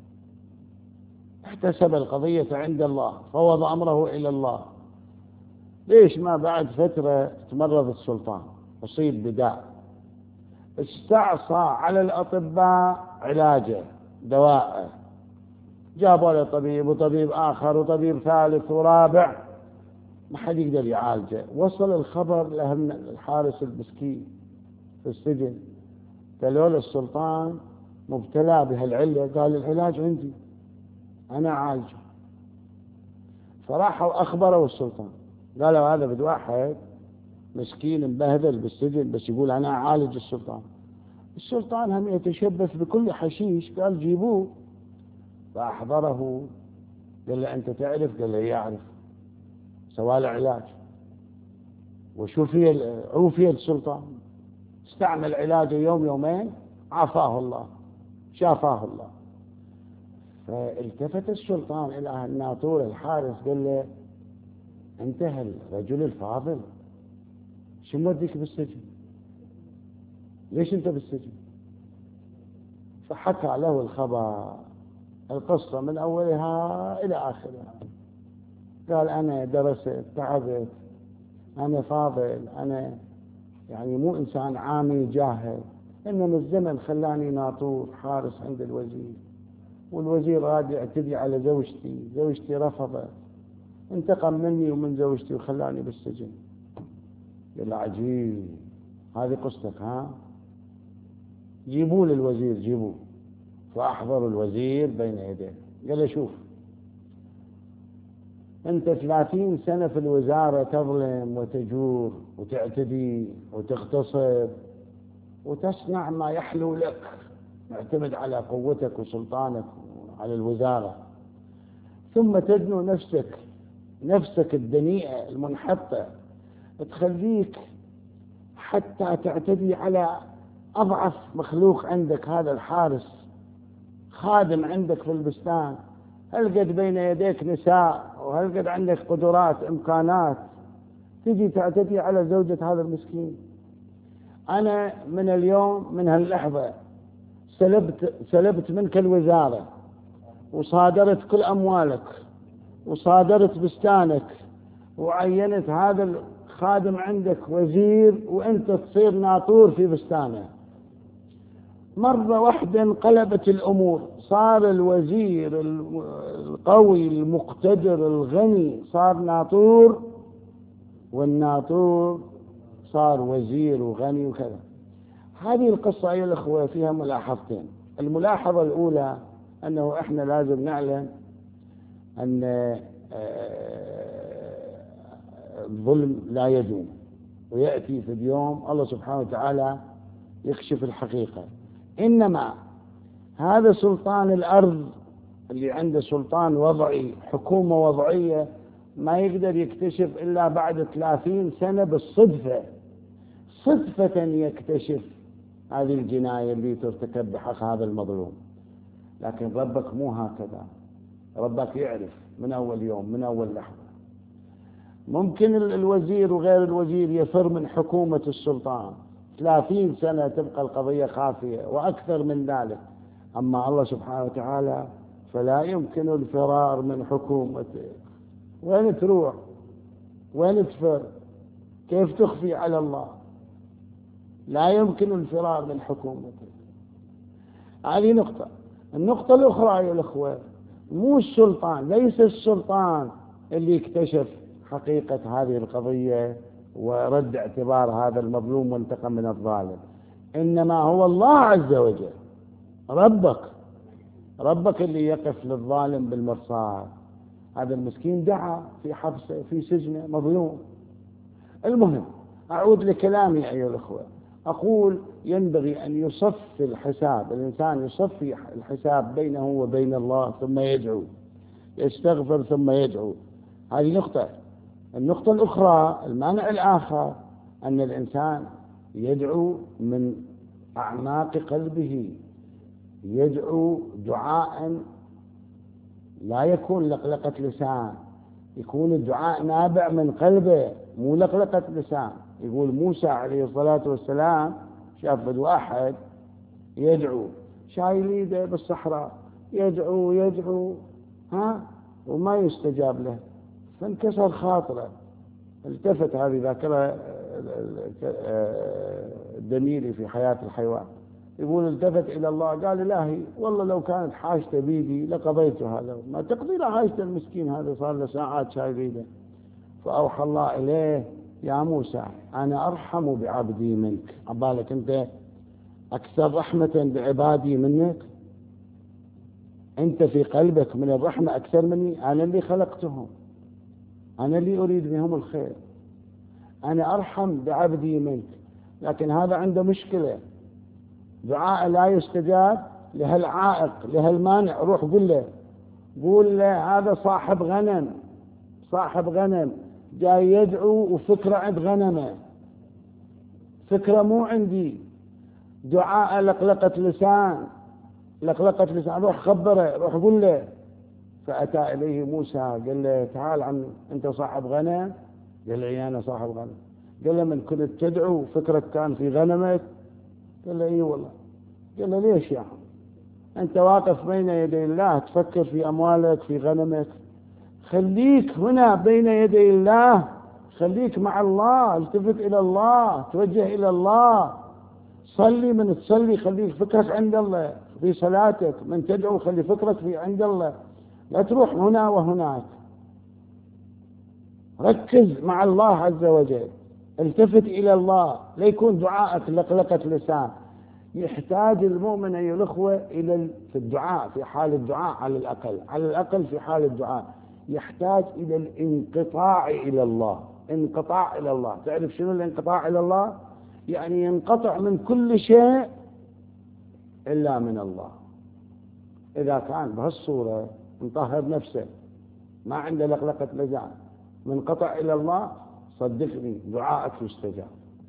احتسب القضية عند الله، فوض أمره إلى الله. ليش ما بعد فترة تمرض السلطان، أصيب بداء، استعصى على الأطباء علاجه دواءه، جابوا له طبيب وطبيب آخر وطبيب ثالث ورابع، ما حد يقدر يعالجه. وصل الخبر للحارس المسكين في السجن، قالوا له السلطان مبتلى بهالعلة، قال العلاج عندي أنا أعالجه. فراحوا أخبروا السلطان، قالوا هذا بد واحد مسكين مبهذل بالسجن بس يقول أنا أعالج السلطان. السلطان هم يتشبث بكل حشيش، قال جيبوه. فأحضره، قال له أنت تعرف؟ قال له يعرف. سوى له علاج عوفي السلطان، استعمل علاجه يوم يومين، عافاه الله، شافاه الله. فالتفت السلطان إلى الناطور الحارس، قال له أنت الرجل الفاضل، شو موديك بالسجن؟ ليش أنت بالسجن؟ فحكى له الخبر، القصة من أولها إلى آخرها. قال أنا درست، تعبت، أنا فاضل، أنا يعني مو إنسان عامي جاهل، إنما الزمن خلاني ناطور حارس عند الوزير، والوزير راد يعتدي على زوجتي رفضت، انتقم مني ومن زوجتي وخلاني بالسجن. قال عجيب، هذه قصتك جيبوا للوزير، جيبوه. فأحضروا الوزير بين يديه، قال له شوف، أنت 30 سنة في الوزارة تظلم وتجور وتعتدي وتغتصب وتصنع ما يحلو لك، معتمد على قوتك وسلطانك على الوزارة، ثم تدنو نفسك الدنيئة المنحطة تخليك حتى تعتدي على أضعف مخلوق عندك، هذا الحارس خادم عندك في البستان، هل قد بين يديك نساء وهل قد عندك قدرات إمكانات، تجي تعتدي على زوجة هذا المسكين. أنا من اليوم من هاللحظة سلبت منك الوزارة وصادرت كل أموالك وصادرت بستانك وعينت هذا الخادم عندك وزير، وأنت تصير ناطور في بستانه. مرة واحدة انقلبت الأمور، صار الوزير القوي المقتدر الغني صار ناطور، والناطور صار وزير وغني وكذا. هذه القصة أيها الأخوة فيها ملاحظتين. الملاحظة الأولى أنه إحنا لازم نعلم أن الظلم لا يدوم، ويأتي في اليوم الله سبحانه وتعالى يكشف الحقيقة. إنما هذا سلطان الأرض اللي عنده سلطان وضعي، حكومة وضعية، ما يقدر يكتشف إلا بعد 30 سنة بالصدفة، صدفة يكتشف هذه الجناية اللي ترتكب بحق هذا المظلوم. لكن ربك مو هكذا، ربك يعرف من أول يوم، من أول لحظة. ممكن الوزير وغير الوزير يفر من حكومة السلطان 30 سنة تبقى القضية خافية وأكثر من ذلك، أما الله سبحانه وتعالى فلا يمكن الفرار من حكومته. وين تروح؟ وين تفر؟ كيف تخفي على الله؟ لا يمكن الفرار من حكومته. هذه نقطة. النقطة الأخرى يا الأخوة، مو السلطان، ليس السلطان اللي اكتشف حقيقة هذه القضية ورد اعتبار هذا المظلوم وانتقم من الظالم، إنما هو الله عز وجل، ربك اللي يقف للظالم بالمرصاد. هذا المسكين دعا في حبسه في سجنه مظلوم. المهم أعود لكلامي أيها الأخوة، أقول ينبغي أن يصفي الحساب، الإنسان يصفي الحساب بينه وبين الله ثم يدعو، يستغفر ثم يدعو. هذه نقطة. النقطة الأخرى، المانع الآخر، أن الإنسان يدعو من أعماق قلبه، يدعو دعاء لا يكون لقلقة لسان، يكون الدعاء نابع من قلبه مو لقلقة لسان. يقول موسى عليه الصلاة والسلام شاف واحد يدعو شايل يده بالصحراء، يدعو وما يستجاب له، فانكسر خاطره. التفت، هذه ذاكرة الدميري في حياة الحيوان، يقول التفت إلى الله قال إلهي والله لو كانت حاجته بيدي لقضيتها له، ما تقضي له حاجته المسكين هذا صار له ساعات شايل بيده. فأوحى الله إليه يا موسى أنا أرحم بعبدي منك، عبالك أنت أكثر رحمة بعبادي منك؟ أنت في قلبك من الرحمة أكثر مني؟ أنا اللي خلقتهم، أنا اللي أريد بهم الخير، أنا أرحم بعبدي منك. لكن هذا عنده مشكلة، دعاء لا يستجاب لهالعائق لهالمانع. روح قول له هذا صاحب غنم جاي يدعو وفكرة عند غنمه، فكرة مو عندي، دعاء لقلقة لسان. روح خبره، روح قل له. فأتى إليه موسى قال له تعال عم أنت صاحب غنم؟ قال له أنا صاحب غنم. قال له من كنت تدعو فكرك كان في غنمك؟ قال له إيه والله. قال له ليش يا عم أنت واقف بين يدي الله تفكر في أموالك في غنمك؟ خليك هنا بين يدي الله، خليك مع الله، التفت إلى الله، توجه إلى الله، صلي من تصلي خليك فكرك عند الله في صلاتك، من تدعو خلي فكرك في عند الله، لا تروح هنا وهناك. ركز مع الله عز وجل، التفت إلى الله، لا يكون دعائك لقلقة لسان. يحتاج المؤمن أيها الأخوة في الدعاء، في حال الدعاء على الأقل في حال الدعاء يحتاج إلى الانقطاع إلى الله. انقطاع إلى الله، تعرف شنو الانقطاع إلى الله؟ يعني ينقطع من كل شيء إلا من الله. إذا كان بهالصورة مطهر نفسه ما عنده لقلقة لسان منقطع إلى الله، صدقني دعائك يستجاب،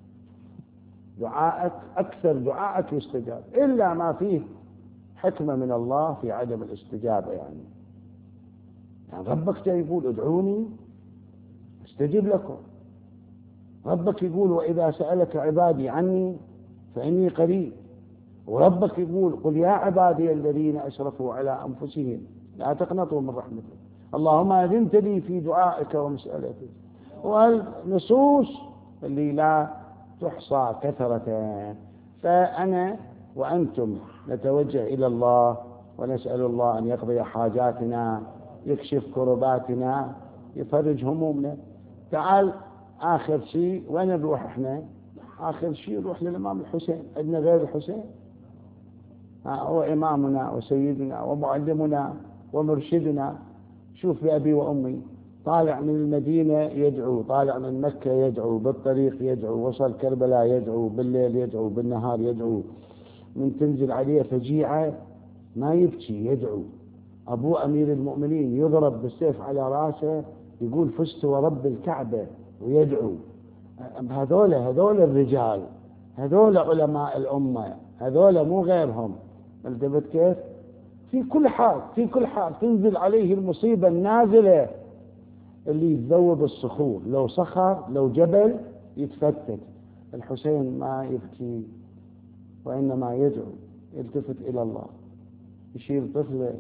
أكثر دعائك يستجاب، إلا ما فيه حكمة من الله في عدم الاستجابة. يعني ربك يقول ادعوني استجب لكم، ربك يقول وإذا سألك عبادي عني فإني قريب، وربك يقول قل يا عبادي الذين أشرفوا على أنفسهم لا تقنطوا من رحمتك اللهم أذنت لي في دعائك ومسألتك. والنصوص اللي لا تحصى كثرة. فأنا وأنتم نتوجه إلى الله ونسأل الله أن يقضي حاجاتنا، يكشف كرباتنا، يفرج همومنا. تعال آخر شيء وين نروح احنا؟ آخر شيء نروح للإمام الحسين. عندنا غير الحسين؟ هو إمامنا وسيدنا ومعلمنا ومرشدنا. شوف بأبي وأمي، طالع من المدينة يدعو، طالع من مكة يدعو، بالطريق يدعو، وصل كربلاء يدعو، بالليل يدعو، بالنهار يدعو، من تنزل عليه فجيعة ما يبكي يدعو. أبو أمير المؤمنين يضرب بالسيف على رأسه يقول فزت ورب الكعبة ويدعو. هذول الرجال، هذول علماء الأمة، هذول مو غيرهم. التفت كيف؟ في كل حال تنزل عليه المصيبة النازلة اللي يذوب الصخور، لو صخر لو جبل يتفتت. الحسين ما يبكي وإنما يدعو، يلتفت إلى الله، يشيل طفله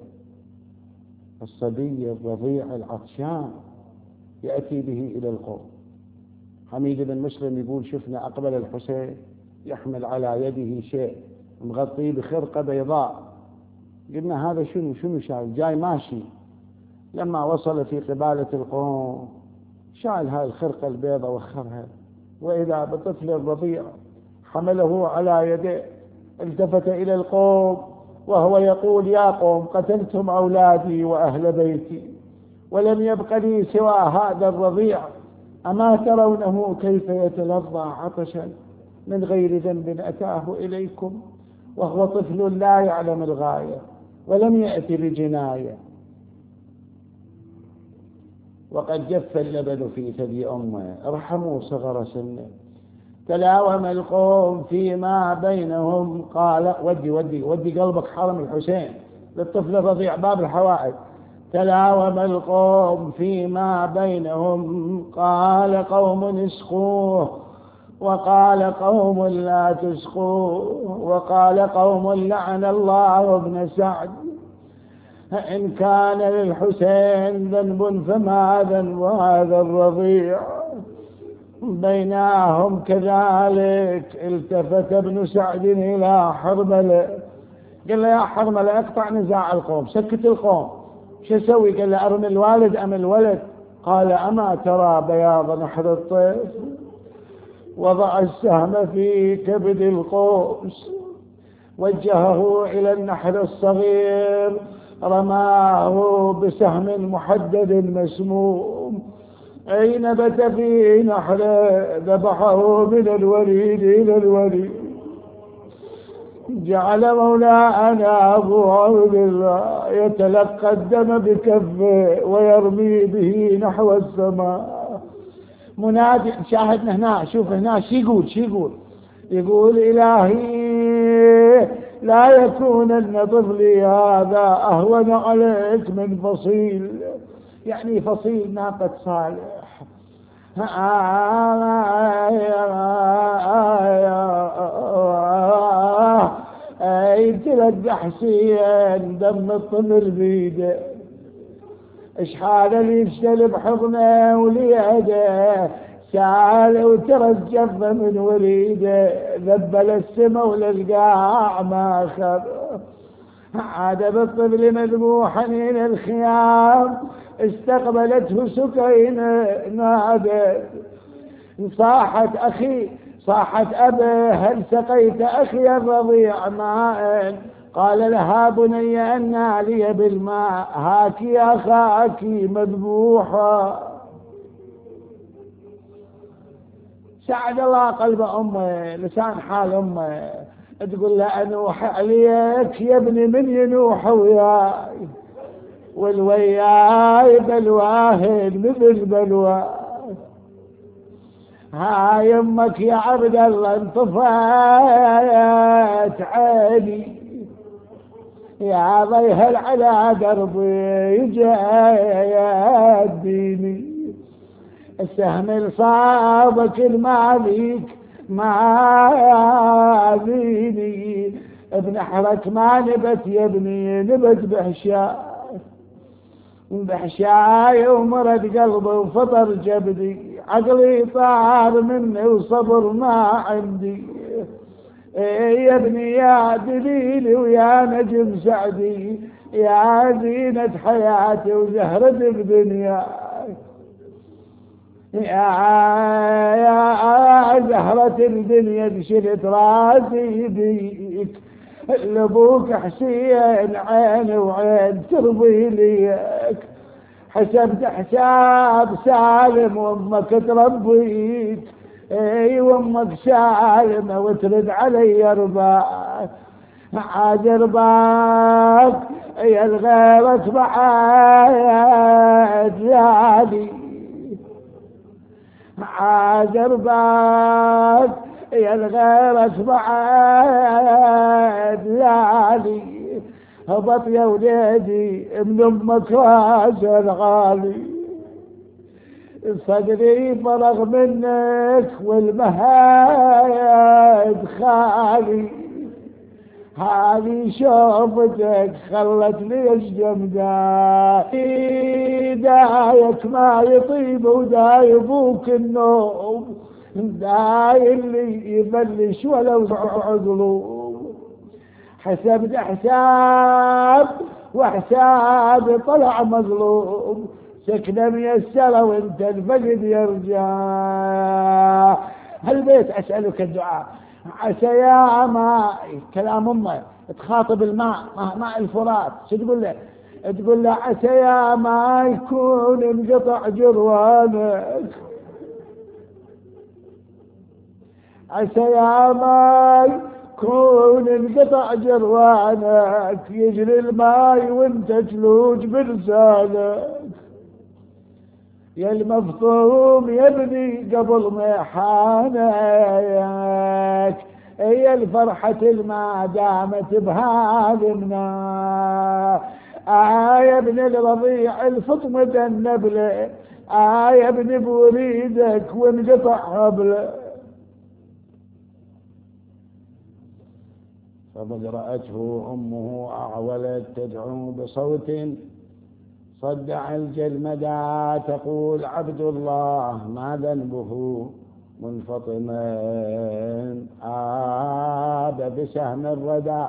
الصبي الرضيع العطشان يأتي به إلى القوم. حميد بن مسلم يقول شفنا أقبل الحسين يحمل على يده شيء مغطيه بخرقة بيضاء، قلنا هذا شنو شايل؟ جاي ماشي. لما وصل في قبالة القوم شال هاي الخرقة البيضاء وخرها، وإذا بطفل الرضيع حمله على يده، التفت إلى القوم وهو يقول يا قوم قتلتم أولادي وأهل بيتي ولم يبق لي سوى هذا الرضيع، أما ترونه كيف يتلظى عطشا؟ من غير ذنب أتاه إليكم وهو طفل لا يعلم الغاية ولم يأتي بجناية، وقد جف اللبن في ثدي أمه. ارحموا صغر سنه. تلاوم القوم فيما بينهم قال ودي قلبك حرم الحسين للطفل الرضيع باب الحوائج. تلاوم القوم فيما بينهم قال قوم اسقوه وقال قوم لا تسقوه وقال قوم لعن الله ابن سعد. إن كان للحسين ذنب فما ذنب هذا الرضيع. بينهم كذلك التفت ابن سعد إلى حرملة قال له يا حرملة اقطع نزاع القوم، سكت القوم، شو اسوي؟ قال له ارمي الوالد ام الولد؟ قال اما ترى بياض نحر الطيف؟ وضع السهم في كبد القوس وجهه الى النحر الصغير رماه بسهم محدد مسموم. اين بت في نحره ذبحه من الوريد الى الوريد. جعل مولانا أبو عبد الله يتلقى الدم بكفه ويرمي به نحو السماء. منادي شاهدنا هنا، شوف هنا شو يقول إلهي لا يكونن طفلي هذا أهون عليك من فصيل، يعني فصيل ناقة صالح. يتلقى حسين دم الطفل بيده، اشحال اللي يشتل بحضنه وليده سال وترى الجفة من وريده ذبل السما وللقاع ما خذ. عاد بالطفل مذبوحا الى الخيام استقبلته سكينة نادت صاحت أخي صاحت أبه هل سقيت أخي الرضيع ماء؟ قال لها بني أن لي بالماء هاك يا أخاك مذبوحا. سعد الله قلب أمه لسان حال أمه تقول له أنوح عليك يا ابني من ينوح وياي والوياي بلواهن مثل بلواي. هاي يمك يا عبد الله انطفت عيني يا ضيهل على دربي جايديني السهم الصابك الماليك ما ذيني ابن حرك ما نبت يا ابني نبت بحشاي ومرد قلبي وفطر جبدي عقلي طار مني وصبر ما عندي. يا ابني يا دليلي ويا نجم سعدي يا زينة حياتي وزهرة بدنياي يا زهرة الدنيا بشلت راسي بيك لابوك حسين عين وعين ترضي ليك حسبت حساب سالم وامك تربيك اي وامك سالمة وترد علي رباك عاد رباك يا الغيرة بعد لالي عاد رباك يا الغيرة بعد لالي هبط يا وليدي من امك واسر غالي صدري فرغ منك والمهايد خالي هذه شوفتك خلتني اشجم دايك ما يطيب وداي ابوك النوم داي اللي يبلش ولو عقلوب حسبت حساب وحساب طلع مظلوم سكنة ميسرة وانت الفقد يرجع. هالبيت اسألك الدعاء عسى يا ماء كلام امه تخاطب الماء ماء الفرات شو تقول له؟ تقول له عسى يا ماء يكون انقطع جروانك عسى يا ماي كون انقطع جروانك، يجري الماي وانت تلوج بلسانك. يا المفطوم يا ابني قبل ما حانك، هي الفرحة ما دامت بهالمنا. يا ابن الرضيع الفطمة النبلة، يا ابن بوليدك وانقطع حبله. فقد رأته أمه أعولت تدعو بصوت صدع الجلمدا تقول عبد الله ما ذنبه منفطما آب بسهم الردى.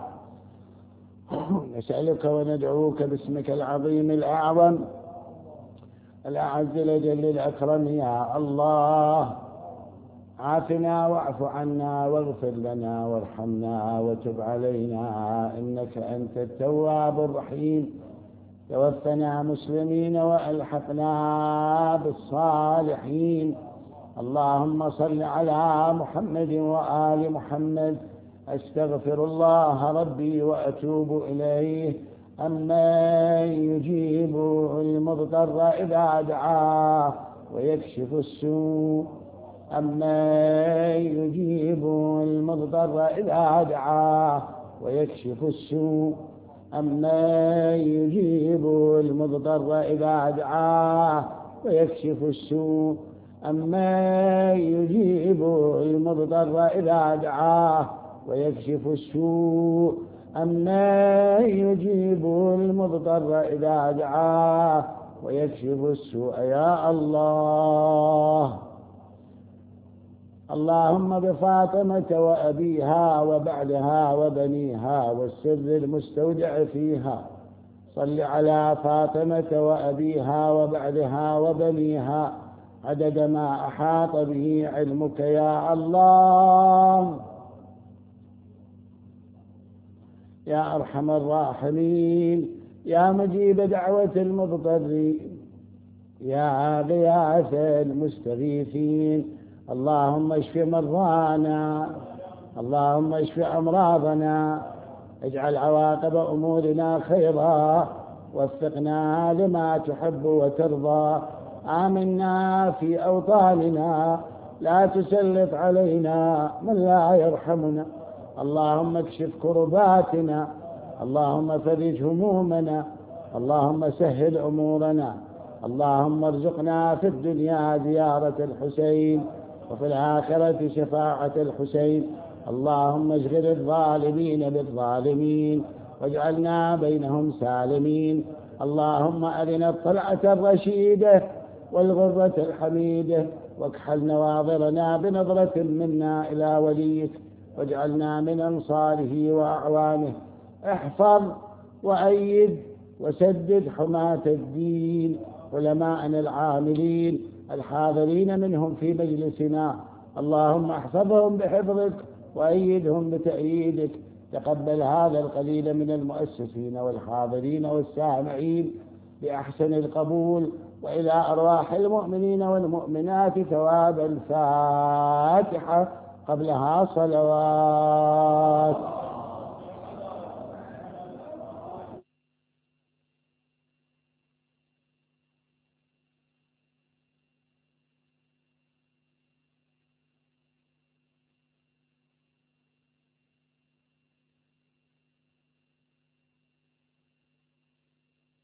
نسألك وندعوك باسمك العظيم الأعظم الأعز الأجل الأكرم يا الله، عافنا واعف عنا واغفر لنا وارحمنا وتب علينا إنك أنت التواب الرحيم. توفنا مسلمين وألحقنا بالصالحين. اللهم صل على محمد وآل محمد. أستغفر الله ربي وأتوب إليه. أما يجيب المضطر إذا دعاه ويكشف السوء، أما يجيب المضطر إذا دعاه ويكشف السوء، أما يجيب المضطر إذا دعاه ويكشف السوء، أما يجيب المضطر إذا دعاه ويكشف السوء، أما يجيب المضطر إذا دعاه ويكشف السوء يا الله. اللهم بفاطمة وأبيها وبعدها وبنيها والسر المستودع فيها، صل على فاطمة وأبيها وبعدها وبنيها عدد ما أحاط به علمك يا الله يا أرحم الراحمين، يا مجيب دعوة المضطرين، يا غياث المستغيثين. اللهم اشف مرضانا، اللهم اشف أمراضنا، اجعل عواقب أمورنا خيرا، وفقنا لما تحب وترضى. آمنا في أوطاننا، لا تسلط علينا من لا يرحمنا. اللهم اكشف كرباتنا، اللهم فرج همومنا، اللهم سهل أمورنا. اللهم ارزقنا في الدنيا زيارة الحسين وفي الآخرة شفاعة الحسين. اللهم اشغل الظالمين بالظالمين واجعلنا بينهم سالمين. اللهم أرنا الطلعة الرشيدة والغرة الحميدة، واكحل نواظرنا بنظرة منا إلى وليك، واجعلنا من أنصاره وأعوانه. احفظ وأيد وسدد حماة الدين، علماءنا العاملين الحاضرين منهم في مجلسنا، اللهم احفظهم بحفظك وأيدهم بتأييدك. تقبل هذا القليل من المؤسسين والحاضرين والسامعين بأحسن القبول، وإلى أرواح المؤمنين والمؤمنات ثواب الفاتحة قبلها صلوات.